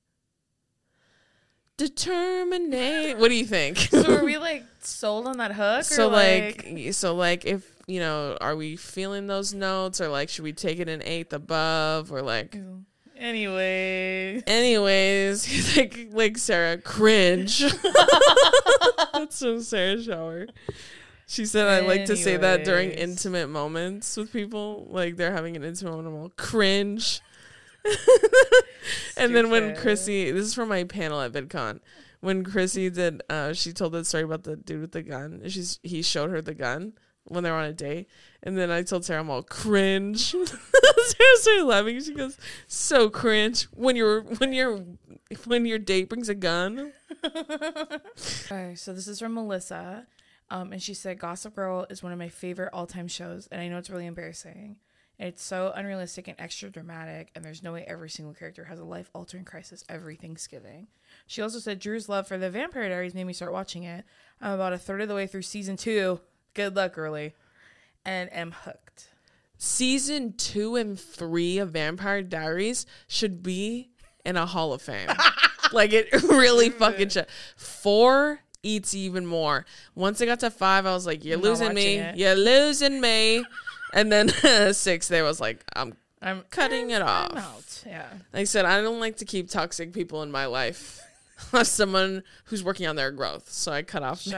determinate. What do you think? So are we like sold on that hook? So like if, you know, are we feeling those notes, or like, should we take it an eighth above, or like, anyways, he's like Sarah, cringe. That's from Sarah Shower. She said, I like to say that during intimate moments with people, like they're having an intimate moment, I'm all cringe. And then when Chrissy, this is from my panel at VidCon, when Chrissy did, she told that story about the dude with the gun. He showed her the gun when they were on a date, and then I told Sarah, I'm all cringe. Sarah started laughing. She goes, so cringe when your date brings a gun. Okay, so this is from Melissa, and she said, Gossip Girl is one of my favorite all-time shows, and I know it's really embarrassing. It's so unrealistic and extra dramatic, and there's no way every single character has a life-altering crisis every Thanksgiving. She also said, Drew's love for the Vampire Diaries made me start watching it. I'm about a third of the way through season 2. Good luck, girly. And am hooked. Season 2 and 3 of Vampire Diaries should be in a Hall of Fame. Like, it really fucking should. 4 eats even more. Once I got to 5, I was like, you're losing me. You're losing me. And then 6, there was like, I'm cutting it off. I'm out. Yeah. Like I said, I don't like to keep toxic people in my life. As someone who's working on their growth, so I cut off.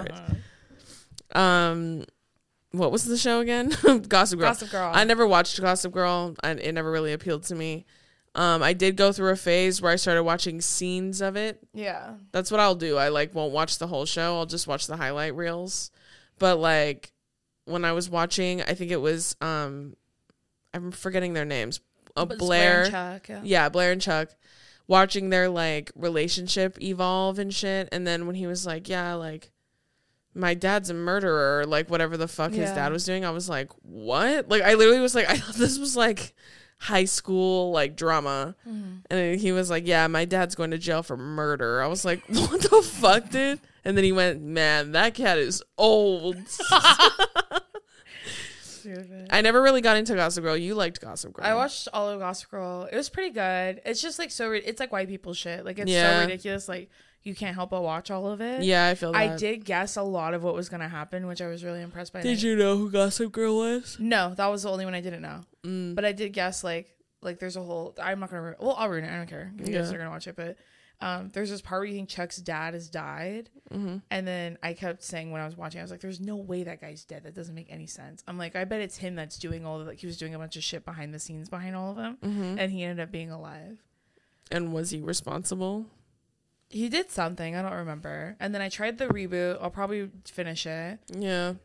What was the show again? Gossip Girl. Gossip Girl. I never watched Gossip Girl, and it never really appealed to me. I did go through a phase where I started watching scenes of it. Yeah, that's what I'll do. I like won't watch the whole show. I'll just watch the highlight reels. But like when I was watching, I think it was I'm forgetting their names. Blair and Chuck. Yeah, Blair and Chuck. Watching their like relationship evolve and shit, and then when he was like, yeah, like my dad's a murderer, like whatever the fuck his Yeah. dad was doing. I was like, what? Like, I literally was like, I thought this was like high school, like drama. Mm-hmm. And then he was like, yeah, my dad's going to jail for murder. I was like, what the fuck, dude? And then he went, man, that cat is old. I never really got into Gossip Girl. You liked Gossip Girl. I watched all of Gossip Girl. It was pretty good. It's just like it's like white people shit. Like it's Yeah. so ridiculous. Like you can't help but watch all of it. Yeah, I feel that. I did guess a lot of what was gonna happen, which I was really impressed by. Did you know who Gossip Girl was? No, that was the only one I didn't know. But I did guess like there's a whole. I'm not gonna. Well, I'll ruin it. I don't care. You guys are gonna watch it, but. There's this part where you think Chuck's dad has died, and then I kept saying when I was watching, I was like, "There's no way that guy's dead. That doesn't make any sense." I'm like, I bet it's him that's doing all of like he was doing a bunch of shit behind the scenes behind all of them, and he ended up being alive. And was he responsible? He did something, I don't remember. And then I tried the reboot. I'll probably finish it. Yeah.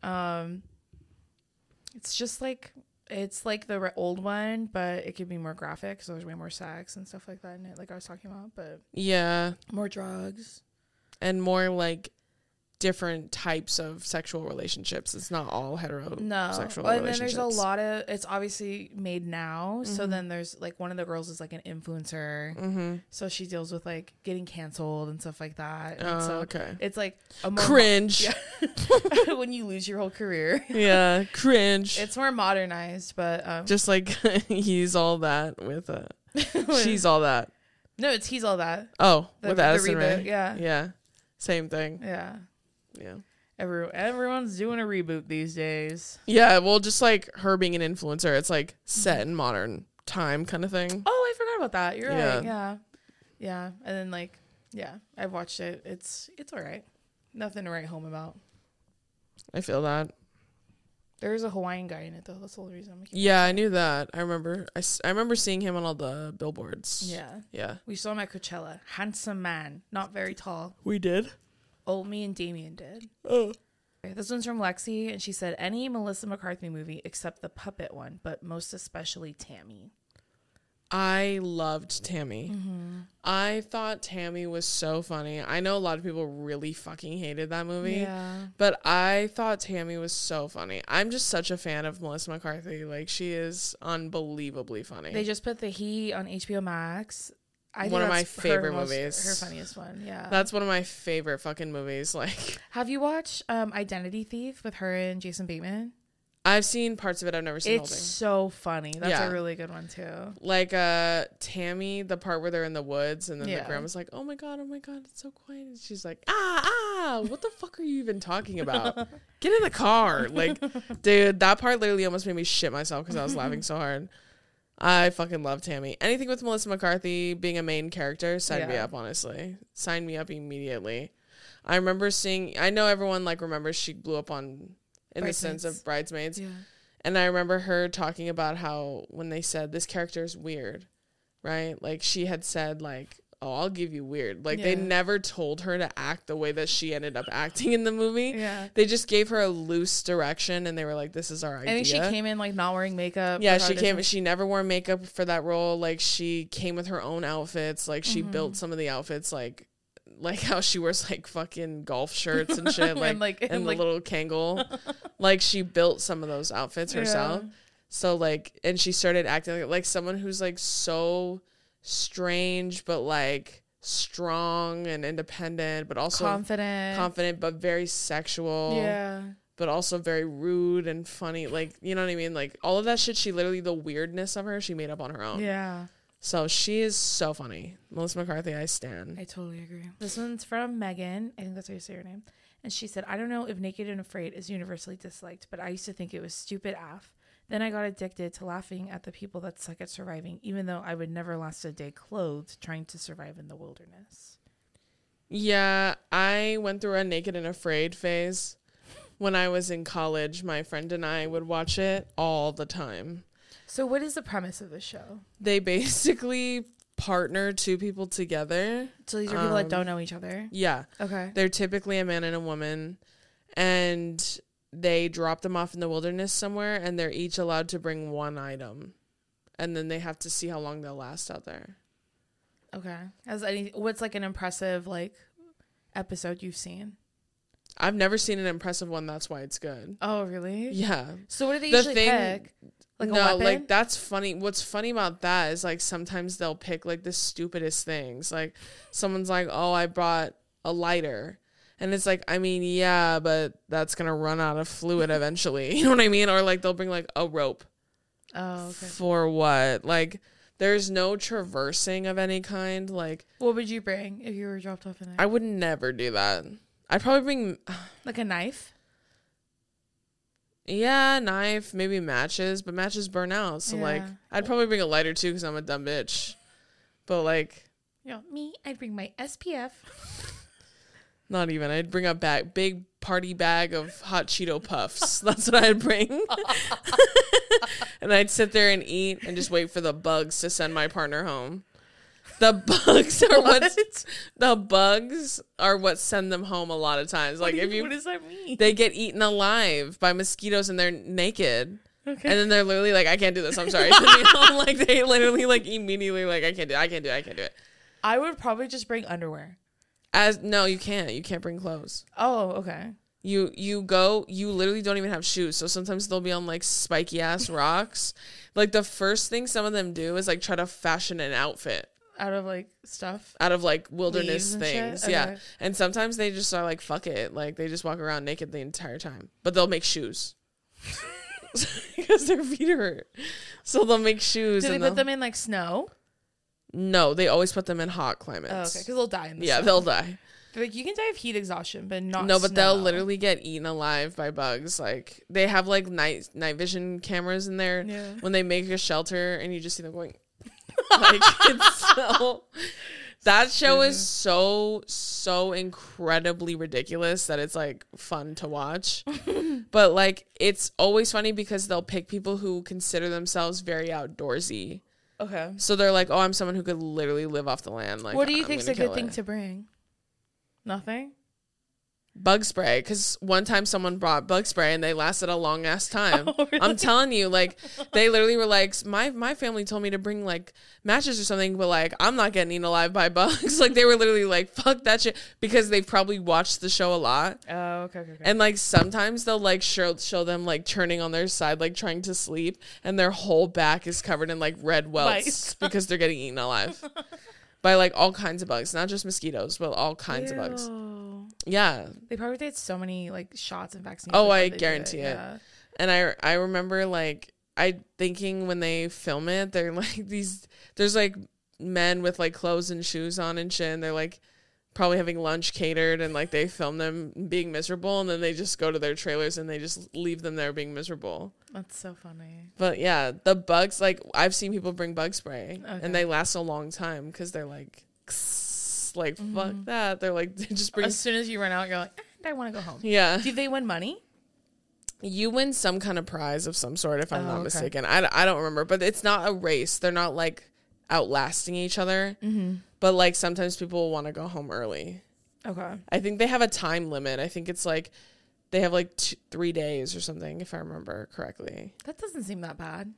It's just like it's like the old one, but it could be more graphic. So there's way more sex and stuff like that in it, like I was talking about. But Yeah. more drugs. And more like different types of sexual relationships. It's not all hetero sexual and relationships. then there's a lot of it's obviously made now. So then there's like one of the girls is like an influencer. So she deals with like getting canceled and stuff like that. And so okay. it's like a more Cringe. when you lose your whole career. Yeah, cringe. It's more modernized, but just like he's all that with she's all that. no, it's he's all that. Oh, The- with the Addison reboot, Rae. yeah. Yeah. Same thing. Yeah. Yeah. Everyone's doing a reboot these days. Yeah, well, just like her being an influencer, it's like set in modern time kind of thing. Oh, I forgot about that. You're Yeah. right. Yeah. Yeah. And then like, yeah, I've watched it. It's all right. Nothing to write home about. I feel that. There's a Hawaiian guy in it though. That's the only reason I'm Yeah, I knew that. I remember seeing him on all the billboards. Yeah. Yeah. We saw him at Coachella. Handsome man. Not very tall. We did? Oh, me and Damien did. Oh. Okay, this one's from Lexi, and she said, any Melissa McCarthy movie except the puppet one, but most especially Tammy. I loved Tammy. Mm-hmm. I thought Tammy was so funny. I know a lot of people really fucking hated that movie. Yeah. But I thought Tammy was so funny. I'm just such a fan of Melissa McCarthy. Like, she is unbelievably funny. They just put The Heat on HBO Max. I think One of my that's favorite movies. Her funniest one, yeah. That's one of my favorite fucking movies. Like, Have you watched Identity Thief with her and Jason Bateman? I've seen parts of it. I've never seen the whole It's thing. so funny. That's Yeah. a really good one too. Like Tammy, the part where they're in the woods and then Yeah. the grandma's like, oh my god, it's so quiet. And she's like, what the fuck are you even talking about? Get in the car. Like, dude, that part literally almost made me shit myself because I was laughing so hard. I fucking love Tammy. Anything with Melissa McCarthy being a main character, sign me Yeah. up, honestly. Sign me up immediately. I remember I know everyone like remembers she blew up in the sense of Bridesmaids. Yeah. And I remember her talking about how when they said this character is weird, right? Like she had said like, oh, I'll give you weird. Like they Yeah. never told her to act the way that she ended up acting in the movie. Yeah. They just gave her a loose direction and they were like, this is our idea. I think she came in like not wearing makeup. Yeah, for auditions. she never wore makeup for that role. Like she came with her own outfits. Like she built some of the outfits like how she wears like fucking golf shirts and shit, and the little Kangol. Like she built some of those outfits herself. Yeah. So like, and she started acting like someone who's like so strange but like strong and independent, but also confident, but very sexual. Yeah. But also very rude and funny. Like, you know what I mean? Like all of that shit, she literally, the weirdness of her, she made up on her own. Yeah. So she is so funny. Melissa McCarthy, I stan. I totally agree. This one's from Megan. I think that's how you say her name. And she said, I don't know if Naked and Afraid is universally disliked, but I used to think it was stupid AF. Then I got addicted to laughing at the people that suck at surviving, even though I would never last a day clothed trying to survive in the wilderness. Yeah, I went through a Naked and Afraid phase. When I was in college, my friend and I would watch it all the time. So what is the premise of the show? They basically partner two people together. So these are people that don't know each other? Yeah. Okay. They're typically a man and a woman. And they drop them off in the wilderness somewhere. And they're each allowed to bring one item. And then they have to see how long they'll last out there. Okay. What's like an impressive like episode you've seen? I've never seen an impressive one. That's why it's good. Oh, really? Yeah. So what do they usually pick? Like a weapon? Like that's funny. What's funny about that is like sometimes they'll pick like the stupidest things. Like someone's like, "Oh, I brought a lighter." And it's like, I mean, yeah, but that's going to run out of fluid eventually. You know what I mean? Or like they'll bring like a rope. Oh, okay. For what? Like there's no traversing of any kind. Like what would you bring if you were dropped off in there? I would never do that. I'd probably bring like a knife. Yeah, knife, maybe matches, but matches burn out. So like, I'd probably bring a lighter too because I'm a dumb bitch. But like, me, I'd bring my SPF. Not even. I'd bring a big party bag of hot Cheeto puffs. That's what I'd bring. And I'd sit there and eat and just wait for the bugs to send my partner home. The bugs are what send them home a lot of times. Like what does that mean? They get eaten alive by mosquitoes and they're naked. Okay. And then they're literally like, I can't do this. I'm sorry. Like they literally like immediately like I can't do it. I would probably just bring underwear. No, you can't. You can't bring clothes. Oh, okay. You literally don't even have shoes. So sometimes they'll be on like spiky ass rocks. Like the first thing some of them do is like try to fashion an outfit. Out of like stuff? Out of like wilderness things. Okay. Yeah. And sometimes they just are like, fuck it. Like they just walk around naked the entire time. But they'll make shoes. Because their feet hurt. So they'll make shoes. Do they put them in like snow? No, they always put them in hot climates. Oh, okay. Because they'll die in the snow. They'll die. They're like, you can die of heat exhaustion, but not No, but snow. they'll literally get eaten alive by bugs. Like they have like night vision cameras in there when they make a shelter and you just see them going like it's so that show is so incredibly ridiculous that it's like fun to watch. But like it's always funny because they'll pick people who consider themselves very outdoorsy. Okay. So they're like, "Oh, I'm someone who could literally live off the land." Like, what do you think's a good thing to bring? Nothing? Bug spray, because one time someone brought bug spray and they lasted a long ass time. Oh, really? I'm telling you, like they literally were like, my family told me to bring like matches or something, but like I'm not getting eaten alive by bugs. Like they were literally like, fuck that shit, because they probably watched the show a lot. Oh, okay. And like sometimes they'll like show them like turning on their side, like trying to sleep, and their whole back is covered in like red welts because they're getting eaten alive. By like all kinds of bugs, not just mosquitoes, but all kinds of bugs. Yeah. They probably did so many like shots and vaccines. Oh, I guarantee it. Yeah. And I remember like thinking when they film it, they're like there's like men with like clothes and shoes on and shit, and they're like probably having lunch catered, and like they film them being miserable, and then they just go to their trailers and they just leave them there being miserable. That's so funny. But yeah, the bugs, like I've seen people bring bug spray and they last a long time because they're like fuck that. They're like, they just bring. As soon as you run out, you're like, I want to go home. Yeah. Do they win money? You win some kind of prize of some sort, if I'm not mistaken. I don't remember, but it's not a race. They're not like outlasting each other. Mm-hmm. But like sometimes people will want to go home early. Okay. I think they have a time limit. I think it's like they have like 3 days or something, if I remember correctly. That doesn't seem that bad.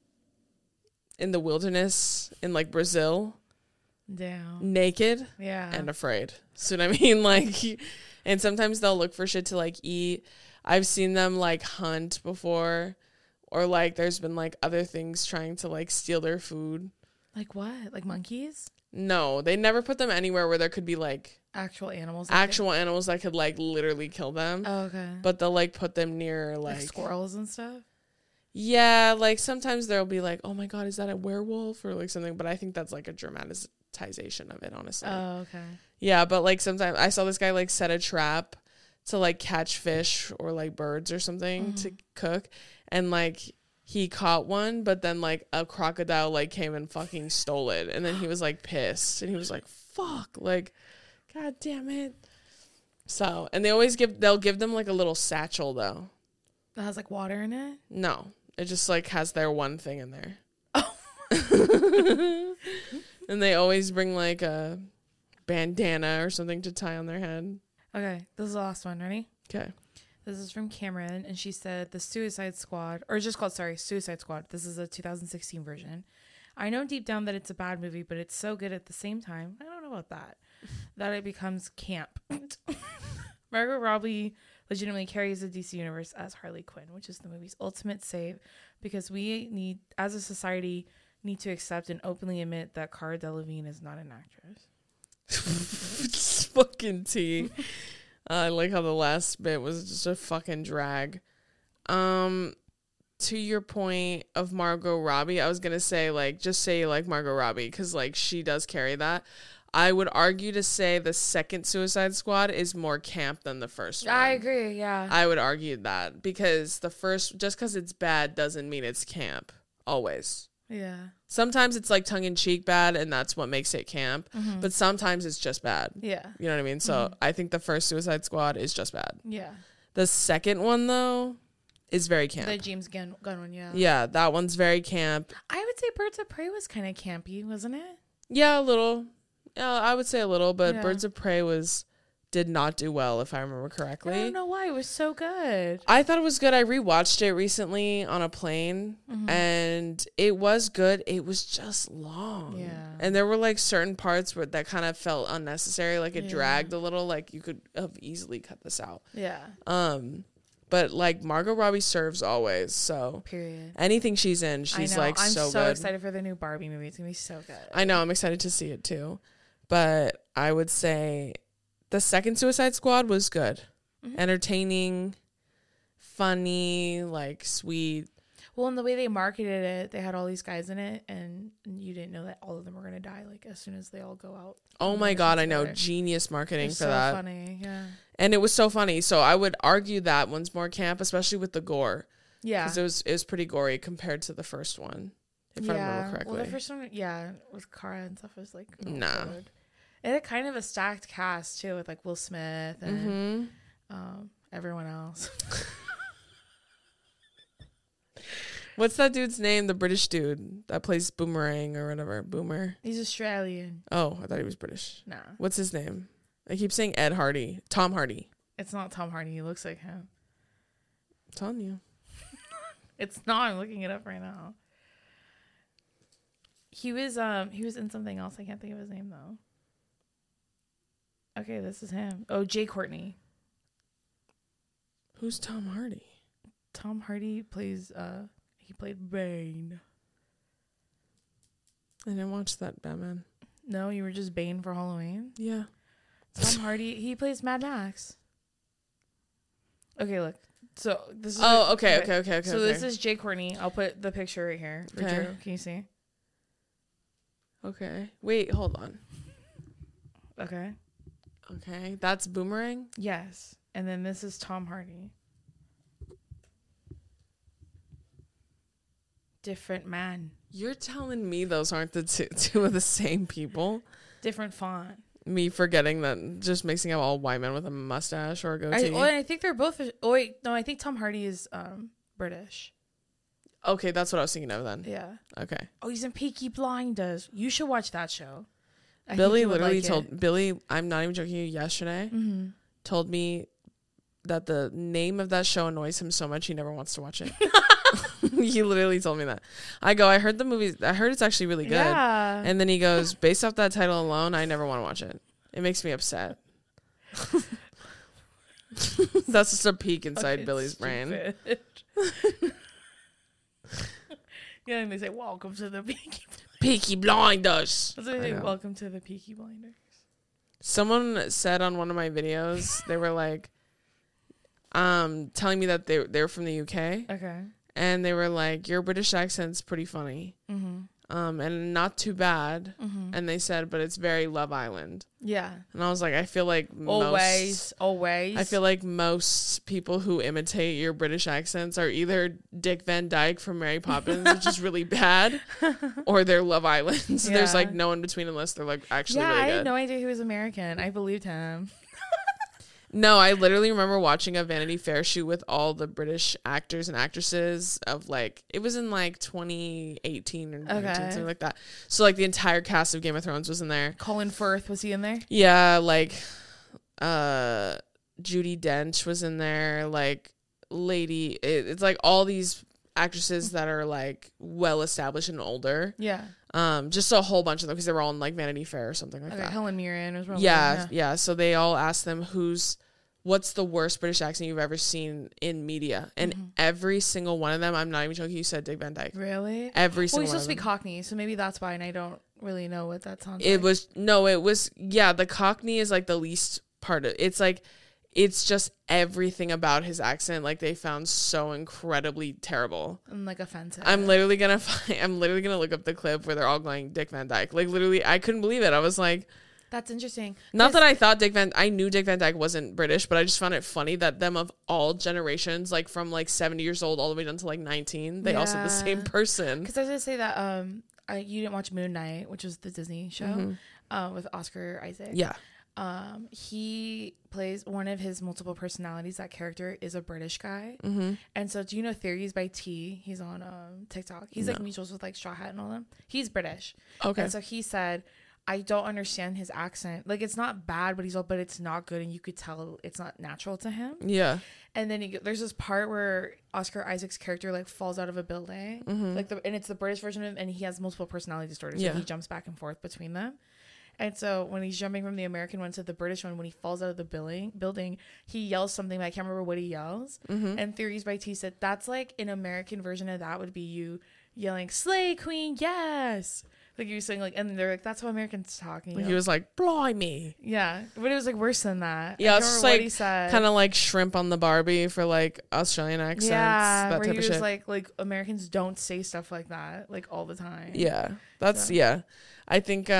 In the wilderness in like Brazil. Damn. Naked. Yeah. And afraid. So what I mean, like, and sometimes they'll look for shit to like eat. I've seen them like hunt before, or like there's been like other things trying to like steal their food. Like what? Like monkeys? No, they never put them anywhere where there could be like actual animals. Animals that could like literally kill them. Oh, okay. But they'll like put them near like squirrels and stuff. Yeah, like sometimes there'll be like, oh my god, is that a werewolf or like something? But I think that's like a dramatization of it, honestly. Oh, okay. Yeah, but like sometimes I saw this guy like set a trap to like catch fish or like birds or something to cook, and like he caught one, but then like a crocodile like came and fucking stole it, and then he was like pissed, and he was like, fuck, like god damn it. So, and they'll give them like a little satchel though that has like water in it. No, it just like has their one thing in there. Oh. And they always bring like a bandana or something to tie on their head. Okay, this is the last one. Ready? Okay. This is from Cameron, and she said the Suicide Squad, or just called, Suicide Squad. This is a 2016 version. I know deep down that it's a bad movie, but it's so good at the same time. I don't know about that. That it becomes camp. Margot Robbie legitimately carries the DC universe as Harley Quinn, which is the movie's ultimate save, because we need, as a society, need to accept and openly admit that Cara Delevingne is not an actress. It's fucking tea. I like how the last bit was just a fucking drag. To your point of Margot Robbie, I was gonna say, like, just say like Margot Robbie, because like she does carry that. I would argue to say the second Suicide Squad is more camp than the first one. I agree, yeah. I would argue that, because the first, just because it's bad doesn't mean it's camp. Always. Yeah. Sometimes it's like tongue-in-cheek bad, and that's what makes it camp. Mm-hmm. But sometimes it's just bad. Yeah. You know what I mean? So I think the first Suicide Squad is just bad. Yeah. The second one, though, is very camp. The James Gunn one, yeah. Yeah, that one's very camp. I would say Birds of Prey was kind of campy, wasn't it? Yeah, a little. Yeah, I would say a little, but Yeah. Birds of Prey did not do well, if I remember correctly. I don't know why. It was so good. I thought it was good. I rewatched it recently on a plane, and it was good. It was just long. Yeah. And there were like certain parts where that kind of felt unnecessary. Like it Yeah. dragged a little. Like you could have easily cut this out. Yeah. But like Margot Robbie serves always. So Period. anything she's in, she's like I'm so so good. excited for the new Barbie movie. It's going to be so good. I know. I'm excited to see it too. But I would say the second Suicide Squad was good. Entertaining, funny, like sweet. Well, and the way they marketed it, they had all these guys in it, and you didn't know that all of them were going to die, like, as soon as they all go out. Oh my God, I know. Genius marketing It's for so that. funny, yeah. And it was so funny. So I would argue that one's more camp, especially with the gore. Yeah. Because it was pretty gory compared to the first one, if I remember correctly. Well, the first one, yeah, with Cara and stuff was like, not Nah. good. It had kind of a stacked cast, too, with, like, Will Smith and everyone else. What's that dude's name? The British dude that plays Boomerang or whatever. Boomer. He's Australian. Oh, I thought he was British. Nah. What's his name? I keep saying Ed Hardy. Tom Hardy. It's not Tom Hardy. He looks like him. I'm telling you. It's not. I'm looking it up right now. He was in something else. I can't think of his name though. Okay, this is him. Oh, Jay Courtney. Who's Tom Hardy? Tom Hardy plays he played Bane. I didn't watch that Batman. No, you were just Bane for Halloween? Yeah. Tom Hardy, he plays Mad Max. Okay, look. So this is okay. So this is Jay Courtney. I'll put the picture right here for Okay. Drew. Can you see? Okay. Wait, hold on. Okay. Okay. That's Boomerang? Yes. And then this is Tom Hardy. Different man. You're telling me those aren't the two of the same people? Different font. Me forgetting that, just mixing up all white men with a mustache or a goatee. I think they're both. Oh wait, no, I think Tom Hardy is British. Okay, that's what I was thinking of then. Yeah. Okay. Oh, he's in Peaky Blinders. You should watch that show. I think Billy you would literally like told it. Billy, I'm not even joking you, yesterday, told me that the name of that show annoys him so much he never wants to watch it. He literally told me that. I heard the movie, I heard it's actually really good. Yeah. And then he goes, based off that title alone, I never want to watch it. It makes me upset. That's just a peek inside Fucking Billy's brain. stupid. Yeah, and they say, "Welcome to the Peaky." Peaky Blinders. That's what they I say. know. Welcome to the Peaky Blinders. Someone said on one of my videos, they were like, telling me that they're from the UK. Okay. And they were like, your British accent's pretty funny. Mm-hmm. And not too bad. Mm-hmm. And they said, but it's very Love Island. Yeah. And I was like, I feel like Always. I feel like most people who imitate your British accents are either Dick Van Dyke from Mary Poppins, which is really bad, or they're Love Island. So there's Yeah. like no in between unless they're like actually Yeah, really I good. had no idea he was American. I believed him. No, I literally remember watching a Vanity Fair shoot with all the British actors and actresses of like, it was in like 2018 or 19, something like that. So like the entire cast of Game of Thrones was in there. Colin Firth, was he in there? Yeah, like Judi Dench was in there, like it's like all these actresses that are like well established and older. Yeah. Just a whole bunch of them because they were all in like Vanity Fair or something like Okay, that. Helen Mirren was one. Yeah. So they all asked them who's what's the worst British accent you've ever seen in media? And every single one of them, I'm not even joking, you said Dick Van Dyke. Really? Every single one. Well, he's supposed to be Cockney, so maybe that's why, and I don't really know what that sounds like. It was the Cockney is like the least part of it's like it's just everything about his accent like they found so incredibly terrible and like offensive. I'm literally gonna look up the clip where they're all going Dick Van Dyke. Like literally I couldn't believe it. I was like, that's interesting. Not that I knew Dick Van Dyke wasn't British, but I just found it funny that them of all generations, like from like 70 years old all the way down to like 19, they all said the same person. Because I was gonna say that you didn't watch Moon Knight, which was the Disney show with Oscar Isaac. Yeah. He plays one of his multiple personalities. That character is a British guy. And so do you know Theories by T? He's on TikTok. He's like mutuals with like Straw Hat and all them. He's British. Okay. And so he said, I don't understand his accent. Like it's not bad, but it's not good, and you could tell it's not natural to him. Yeah. And then there's this part where Oscar Isaac's character like falls out of a building, and it's the British version of him, and he has multiple personality disorders. So he jumps back and forth between them. And so when he's jumping from the American one to the British one, when he falls out of the building, he yells something, but I can't remember what he yells. And Theories by T said that's like an American version of that would be you yelling "Slay Queen, yes!" Like you were saying, like, and they're like, that's how Americans talk. You know? He was like, "Blimey." Yeah, but it was like worse than that. Yeah, it's like kind of like shrimp on the Barbie for like Australian accents. Yeah, that where type he of was shit. like Americans don't say stuff like that like all the time. Yeah, that's yeah. I think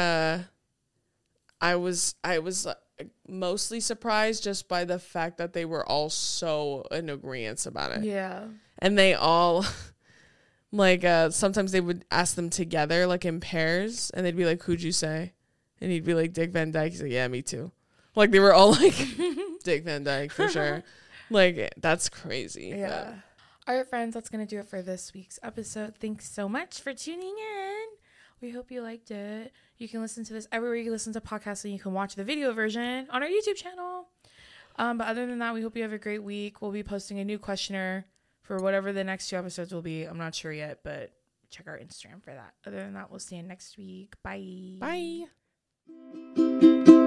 I was mostly surprised just by the fact that they were all so in agreement about it. Yeah, and they all. Like, sometimes they would ask them together, like, in pairs, and they'd be like, who'd you say? And he'd be like, Dick Van Dyke. He's like, yeah, me too. Like, they were all like, Dick Van Dyke, for sure. Like, that's crazy. Yeah. But. All right, friends, that's going to do it for this week's episode. Thanks so much for tuning in. We hope you liked it. You can listen to this everywhere you can listen to podcasts, and you can watch the video version on our YouTube channel. But other than that, we hope you have a great week. We'll be posting a new questionnaire for whatever the next 2 episodes will be. I'm not sure yet, but check our Instagram for that. Other than that, we'll see you next week. Bye. Bye.